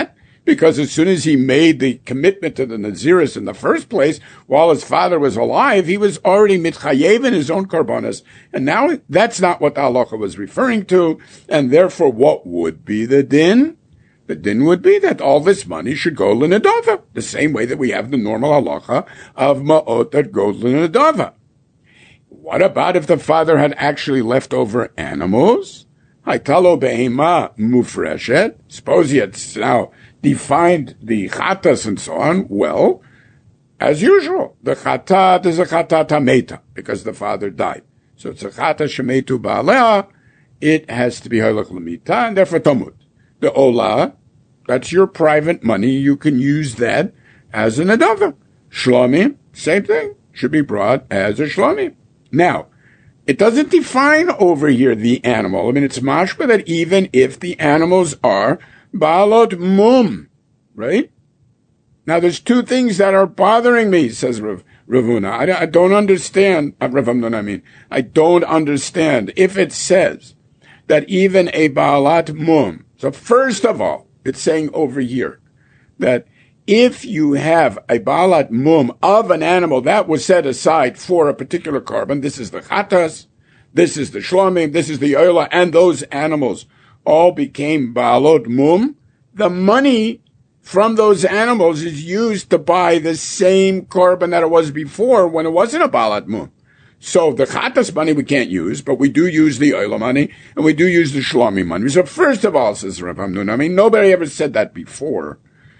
because as soon as he made the commitment to the Naziris in the first place, while his father was alive, he was already mitchayev in his own karbonas. And now that's not what the halacha was referring to. And therefore, what would be the din? The din would be that all this money should go l'nedava, the same way that we have the normal halacha of ma'ot that goes l'nedava. What about if the father had actually left over animals? Haitalo behema mufreshet. Suppose he had now defined the chatas and so on. Well, as usual, the chatat is a chatat hameta because the father died. So it's a chatat shemetu ba'alea. It has to be halach l'mita and therefore tomut. The olah, that's your private money. You can use that as an adava. Shlomim, same thing, should be brought as a shlomim. Now, it doesn't define over here the animal. I mean, it's mashma that even if the animals are baalot mum, right? Now, there's two things that are bothering me, says Ravuna. I don't understand, Rav Amnon, I mean. I don't understand if it says that even a baalat mum. So first of all, it's saying over here that if you have a baalat mum of an animal that was set aside for a particular carbon, this is the chatas, this is the shlomim, this is the oila, and those animals all became baalot mum, the money from those animals is used to buy the same carbon that it was before when it wasn't a baalat mum. So the chatas money we can't use, but we do use the oila money, and we do use the shlomim money. So first of all, says Rav Amnon, I mean, nobody ever said that before.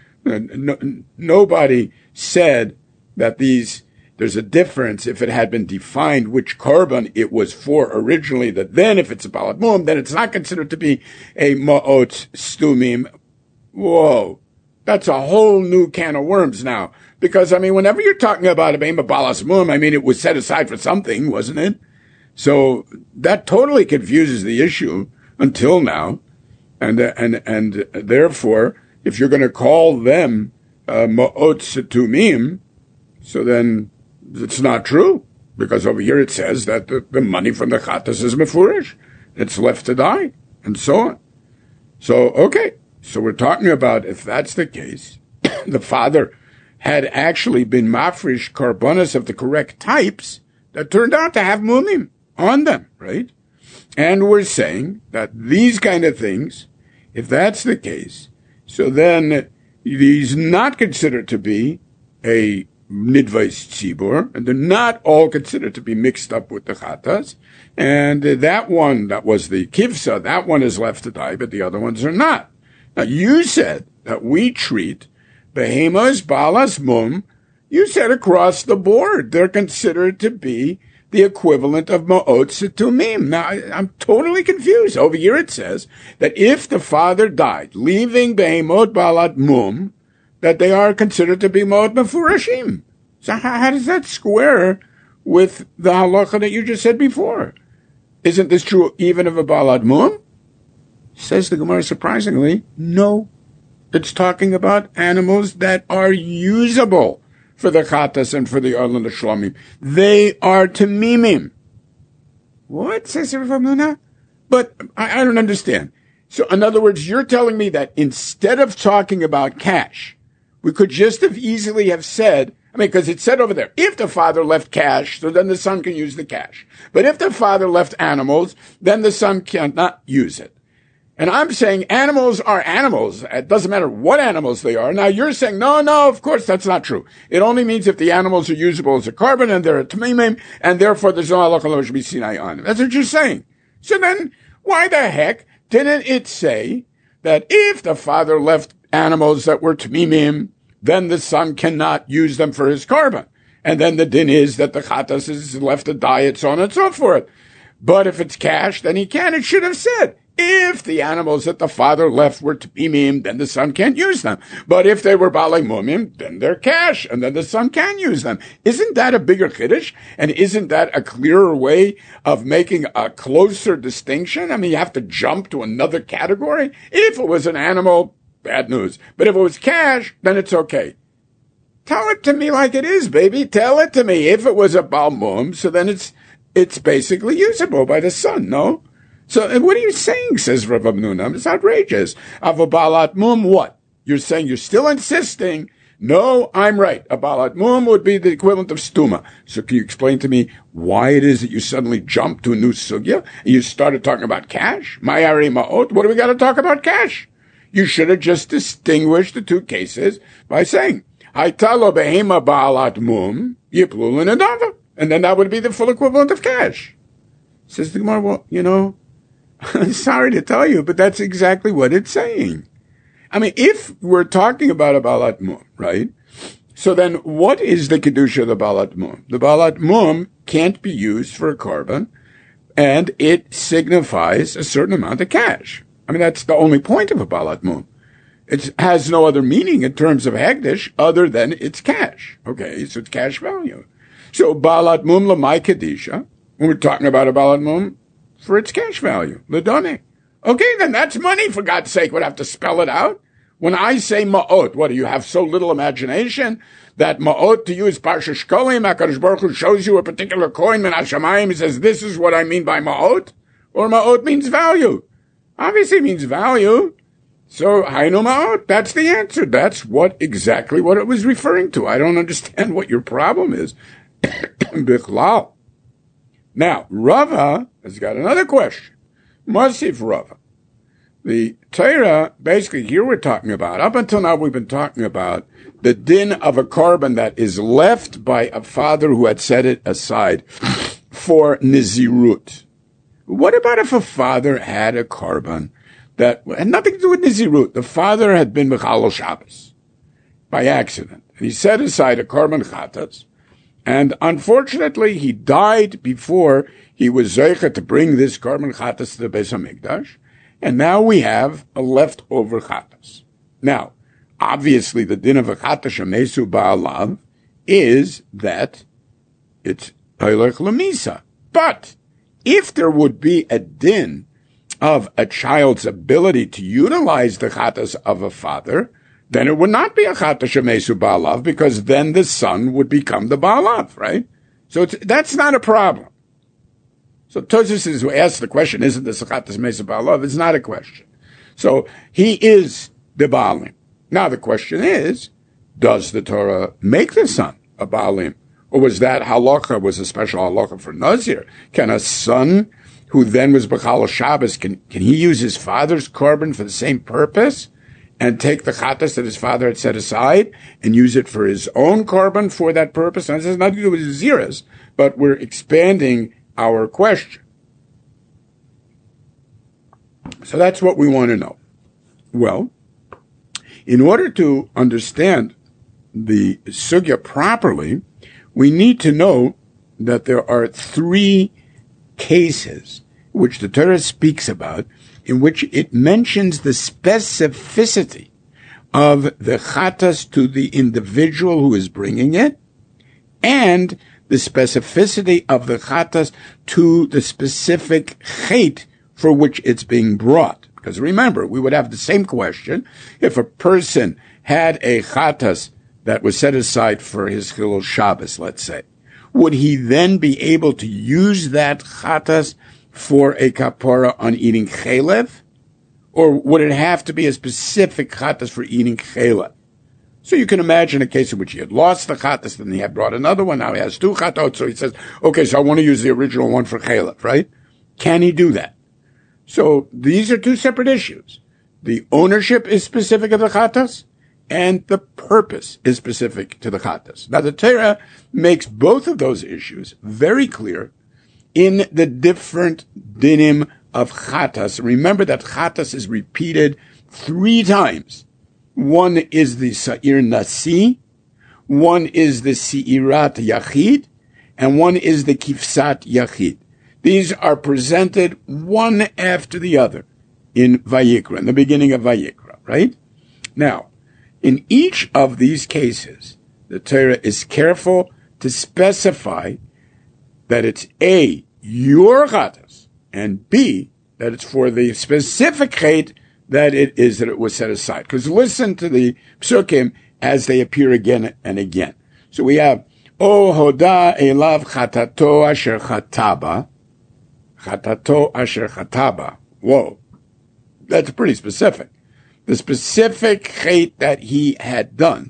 Nobody said that there's a difference if it had been defined which carbon it was for originally, that then if it's a baalat mum, then it's not considered to be a ma'ot stumim. Whoa. That's a whole new can of worms now. Because, I mean, whenever you're talking about a bema balas mum, I mean, it was set aside for something, wasn't it? So that totally confuses the issue until now. And therefore, if you're going to call them ma'ot setumim, so then it's not true. Because over here it says that the money from the chatas is mefurish. It's left to die, and so on. So, okay. So we're talking about, if that's the case, the father had actually been mafresh karbonas of the correct types that turned out to have mumim on them, right? And we're saying that these kind of things, if that's the case, so then he's not considered to be a nidvais tzibur, and they're not all considered to be mixed up with the chatas. And that one, that was the kivsa, that one is left to die, but the other ones are not. Now, you said that we treat behemoths, balas, mum, you said across the board, they're considered to be the equivalent of ma'ot setumim. Now, I'm totally confused. Over here it says that if the father died, leaving behemoth, balat, mum, that they are considered to be ma'ot mefurashim. So how does that square with the halacha that you just said before? Isn't this true even of a balat mum? Says the Gemara, surprisingly, no. It's talking about animals that are usable for the chatas and for the oil and the shlomim. They are tamimim. What, says Rav Amnuna? But I don't understand. So in other words, you're telling me that instead of talking about cash, we could just have easily have said, I mean, because it said over there, if the father left cash, so then the son can use the cash. But if the father left animals, then the son cannot use it. And I'm saying animals are animals. It doesn't matter what animals they are. Now you're saying, no, of course that's not true. It only means if the animals are usable as a carbon and they're a tamimim, and therefore there's no halakha lo sheb'sinai on them. That's what you're saying. So then, why the heck didn't it say that if the father left animals that were tamimim, then the son cannot use them for his carbon? And then the din is that the chatas is left to die, so on and so forth. But if it's cash, then he can. It should have said, if the animals that the father left were tamimim, then the son can't use them. But if they were balei mumim, then they're cash, and then the son can use them. Isn't that a bigger chiddush? And isn't that a clearer way of making a closer distinction? I mean, you have to jump to another category. If it was an animal, bad news. But if it was cash, then it's okay. Tell it to me like it is, baby. Tell it to me. If it was a balmum, so then it's basically usable by the son, no? So, and what are you saying, says Rav Amnuna? It's outrageous. Avabalat mum, what? You're saying, you're still insisting, no, I'm right. A balat mum would be the equivalent of stuma. So can you explain to me why it is that you suddenly jumped to a new sugya and you started talking about cash? Mayari ma'ot, what do we got to talk about cash? You should have just distinguished the two cases by saying, Haitalo behema balat mum, yiplul nedava. And then that would be the full equivalent of cash. Says the Gemara, well, I'm sorry to tell you, but that's exactly what it's saying. I mean, if we're talking about a balat mum, right? So then what is the kedusha of the balat mum? The balat mum can't be used for a korban, and it signifies a certain amount of cash. I mean, that's the only point of a balat mum. It has no other meaning in terms of hegdish other than it's cash. Okay, so it's cash value. So balat mum lamai kedusha, when we're talking about a balat mum, for its cash value, ledone. Okay, then that's money, for God's sake. Would have to spell it out. When I say ma'ot, what, do you have so little imagination that ma'ot to you is parsha shkolim? HaKadosh Baruch Hu shows you a particular coin, min hashamayim, he says, this is what I mean by ma'ot? Or ma'ot means value. Obviously it means value. So, hainu ma'ot, that's the answer. That's exactly what it was referring to. I don't understand what your problem is. Bichlal. Now, Rava has got another question. Masif Rava. The Torah, basically, here we're talking about, up until now we've been talking about the din of a korban that is left by a father who had set it aside for Nizirut. What about if a father had a korban that had nothing to do with Nizirut? The father had been Mechalel Shabbos by accident. And he set aside a korban chatas, and unfortunately he died before he was zeicha to bring this korban chatas to the Beis HaMikdash. And now we have a leftover chatas. Now, obviously, the din of a chatas shemesu ba'alav is that it's peilech lemisa. But if there would be a din of a child's ability to utilize the chatas of a father, then it would not be a chatas shemesu ba'alav, because then the son would become the ba'alav, right? So that's not a problem. So Tosfos is who asked the question, isn't this a chatas mesa ba'alav? It's not a question. So he is the ba'alim. Now the question is, does the Torah make the son a ba'alim? Or was that halacha, was a special halacha for Nazir? Can a son who then was B'chal Shabbos, can he use his father's korban for the same purpose and take the chatas that his father had set aside and use it for his own korban for that purpose? Now this has nothing to do with Ziras, but we're expanding our question. So that's what we want to know. Well, in order to understand the sugya properly, we need to know that there are three cases which the Torah speaks about, in which it mentions the specificity of the chatas to the individual who is bringing it, and the specificity of the chatas to the specific chet for which it's being brought. Because remember, we would have the same question if a person had a chatas that was set aside for his Chilul Shabbos, let's say. Would he then be able to use that chatas for a kapara on eating chelev? Or would it have to be a specific chatas for eating chelev? So you can imagine a case in which he had lost the chatas, then he had brought another one, now he has two chatot, so he says, okay, so I want to use the original one for chelev, right? Can he do that? So these are two separate issues. The ownership is specific of the chatas, and the purpose is specific to the chatas. Now the Torah makes both of those issues very clear in the different dinim of chatas. Remember that chatas is repeated 3 times. One is the Sa'ir Nasi, one is the Se'irat Yachid, and one is the Kifsat Yachid. These are presented one after the other in Vayikra, in the beginning of Vayikra, right? Now, in each of these cases, the Torah is careful to specify that it's A, your chatas, and B, that it's for the specific chet that it was set aside. Because listen to the psukim as they appear again and again. So we have, O hoda elav chatato asher chataba. Chatato asher chataba. Whoa. That's pretty specific. the specific chet that he had done.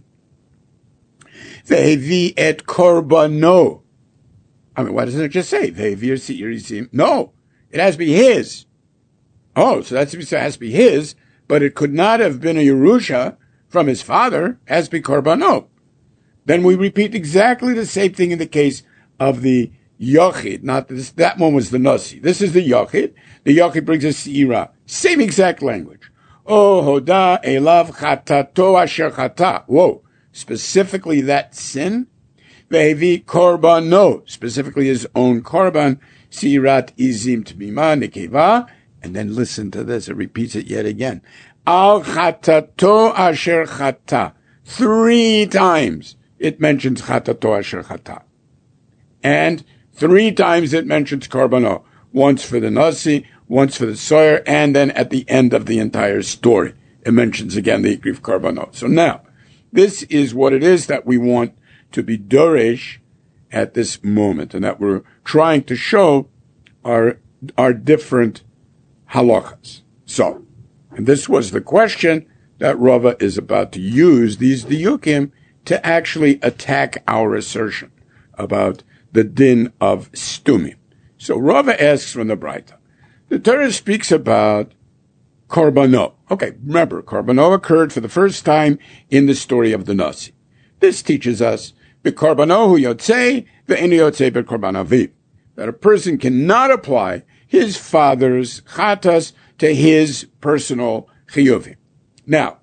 Ve'hevi et korbano. I mean, why doesn't it just say ve'hevir se'ir isim? No, it has to be his. Oh, so it has to be his, but it could not have been a Yerusha from his father. It has to be korbano. Then we repeat exactly the same thing in the case of the Yochid. Not this, that one was the Nasi. This is the Yochid. The Yochid brings a Seira. Same exact language. Oh, hoda elav chatato asher chata. Whoa. Specifically that sin. Vehevi korbano. Specifically his own korban. Sirat izim tmima nekeva. And then listen to this. It repeats it yet again. Al chatato asher chata. 3 times it mentions chatato asher chata. And 3 times it mentions korbano. Once for the nasi, once for the soyer, and then at the end of the entire story, it mentions again the Ikriv korbano. So now, this is what it is that we want to be doresh at this moment, and that we're trying to show our different halachas. So, and this was the question that Rava is about to use these diyukim to actually attack our assertion about the din of stumim. So Rava asks from the Braita. The Torah speaks about korbano. Okay, remember, korbano occurred for the first time in the story of the Nasi. This teaches us b'korbano hu yotzei ve'enu yotzei b'korban aviv, that a person cannot apply his father's chatas to his personal chiyuvim. Now,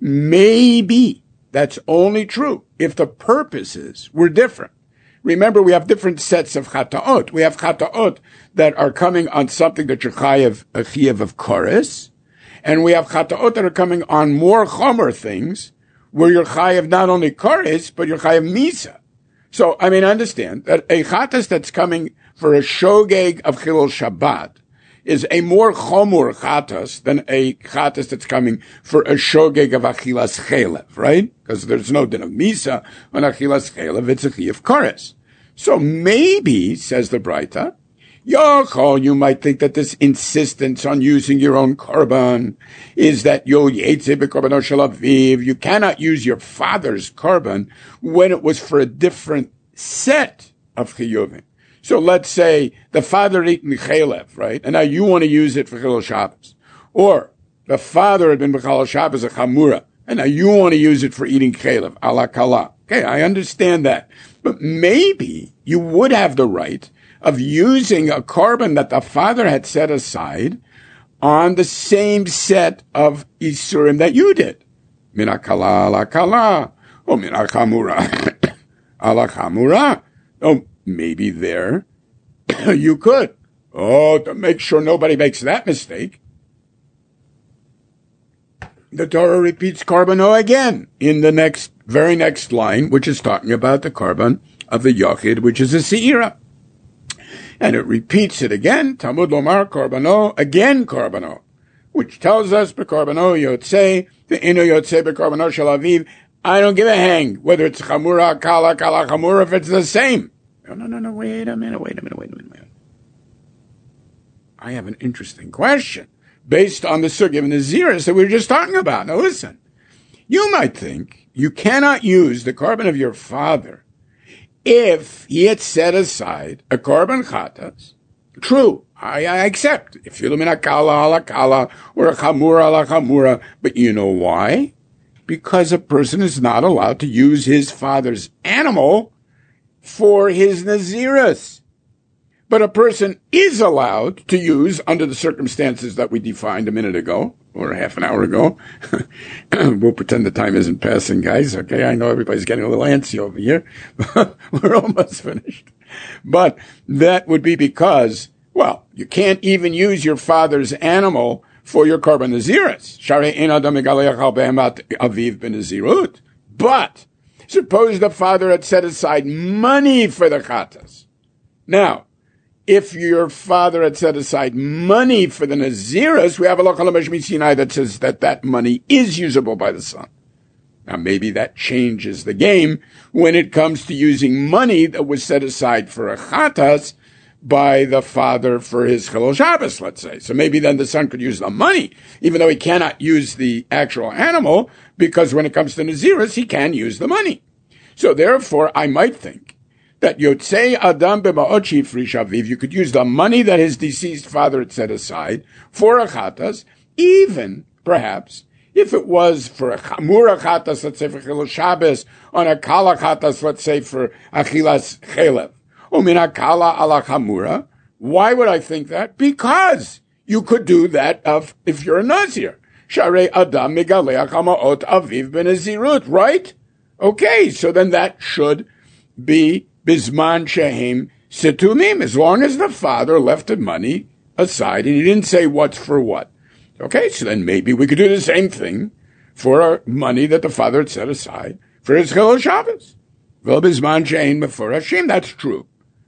maybe that's only true if the purposes were different. Remember, we have different sets of chataot. We have chataot that are coming on something that you're chayav, a chiyav of koris, and we have chataot that are coming on more chomer things, where you're chayav not only koris, but you're chayav misa. So, I mean, understand that a chatas that's coming for a shogeg of chilul Shabbat is a more chomur chatas than a chatas that's coming for a shogeg of achilas chelev, right? Because there's no din of misa on achilas chelev, it's a chi of koris. So maybe, says the Braita, Yochol, you might think that this insistence on using your own korban is that yo yetze b'korbano shel aviv. You cannot use your father's korban when it was for a different set of chiyuvim. So let's say the father eaten chelev, right? And now you want to use it for Chilul Shabbos. Or the father had been b'Chilul Shabbos a chamura, and now you want to use it for eating chelev, ala kala. Okay, I understand that. But maybe you would have the right of using a korban that the father had set aside on the same set of isurim that you did. Mina kala ala kala. Or mina chamura ala chamura. Oh, maybe there you could. Oh, to make sure nobody makes that mistake, the Torah repeats korbano again in the very next line, which is talking about the korban of the Yochid, which is a seira. And it repeats it again, Talmud lomar korbano, again korbano, which tells us bekorbano yotzei, the ino yotzei bekorbano shel aviv. I don't give a hang whether it's chamura, kala chamura, if it's the same. No, wait a minute. I have an interesting question based on the sugya of Naziris that we were just talking about. Now listen, you might think you cannot use the korban of your father if he had set aside a korban chatas. True, I accept. If you're a kala ala kala or a chamura ala chamura, but you know why? Because a person is not allowed to use his father's animal for his naziris. But a person is allowed to use, under the circumstances that we defined a minute ago, or a half an hour ago. We'll pretend the time isn't passing, guys, okay? I know everybody's getting a little antsy over here. We're almost finished. But that would be because, well, you can't even use your father's animal for your korban naziris. But suppose the father had set aside money for the chatas. Now, if your father had set aside money for the naziris, we have a Halacha Sinai that says that money is usable by the son. Now, maybe that changes the game when it comes to using money that was set aside for a chatas, by the father for his Chilul Shabbos, let's say. So maybe then the son could use the money, even though he cannot use the actual animal, because when it comes to Naziris, he can use the money. So therefore, I might think that Yotzei Adam b'ma'ot shifrish aviv, you could use the money that his deceased father had set aside for a chatas, even, perhaps, if it was for a chamura chatas, let's say for Chilul Shabbos, on a kala chatas, let's say for achilas chelev, or min akala ala chamura. Why would I think that? Because you could do that if you're a Nazir. Sharei Adam migaleach ha'ma'ot aviv b'nazirut, right? Okay, so then that should be Bisman Shehem Situmim, as long as the father left the money aside and he didn't say what's for what. Okay, so then maybe we could do the same thing for money that the father had set aside for his Chilul Shabbos. Vel Bisman Shehem Meforashim, that's true.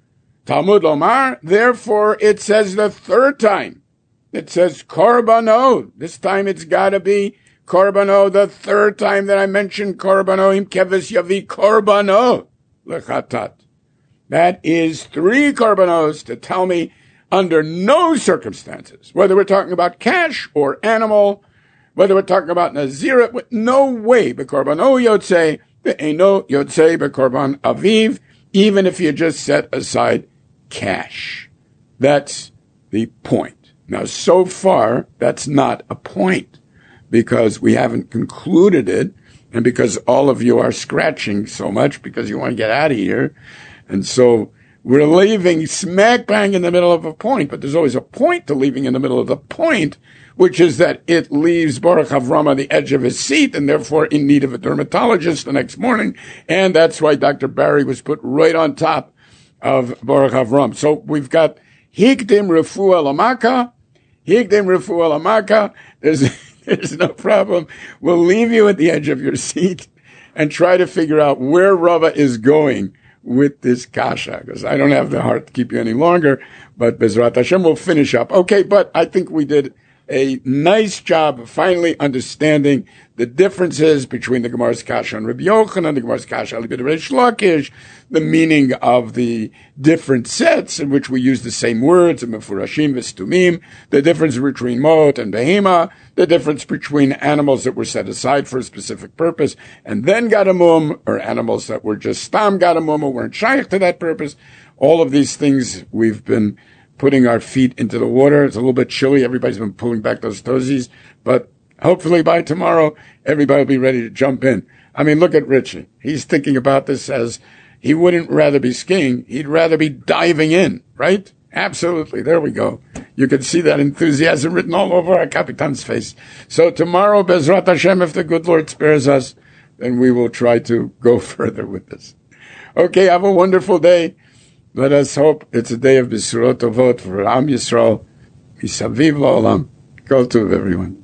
Talmud Omar, therefore it says the third time. It says Korbano. This time it's gotta be Korbano, the third time that I mentioned Korbano, im keves yavi Korbano lechatat. That is 3 korbanos to tell me under no circumstances, whether we're talking about cash or animal, whether we're talking about Nazirah, no way, bekorbano yotzei, be'eno yotzei bekorban aviv, even if you just set aside cash. That's the point. Now, so far, that's not a point, because we haven't concluded it, and because all of you are scratching so much because you want to get out of here. And so we're leaving smack bang in the middle of a point, but there's always a point to leaving in the middle of the point, which is that it leaves Baruch Avram on the edge of his seat and therefore in need of a dermatologist the next morning. And that's why Dr. Barry was put right on top of Baruch Avram. So we've got Hikdim Refuah Lamaka, Hikdim Refuah Lamaka. There's no problem. We'll leave you at the edge of your seat and try to figure out where Rava is going with this kasha, because I don't have the heart to keep you any longer, but Bezrat Hashem will finish up. Okay, but I think we did a nice job of finally understanding the differences between the Gemara's kasha on Rabbi Yochanan, the Gemara's kasha on Reish Lakish, the meaning of the different sets in which we use the same words, Mefurashim v'Stumim, the difference between Mot and Behema, the difference between animals that were set aside for a specific purpose and then Gadamum, or animals that were just Stam Gadamum or weren't shaykh to that purpose. All of these things we've been putting our feet into the water. It's a little bit chilly. Everybody's been pulling back those toesies, but hopefully by tomorrow, everybody will be ready to jump in. I mean, look at Richie. He's thinking about this as he wouldn't rather be skiing. He'd rather be diving in, right? Absolutely. There we go. You can see that enthusiasm written all over our Kapitan's face. So tomorrow, Bezrat Hashem, if the good Lord spares us, then we will try to go further with this. Okay, have a wonderful day. Let us hope it's a day of Bisurot Tovot for Am Yisrael. Misaviv La'olam. Kol Tov, everyone.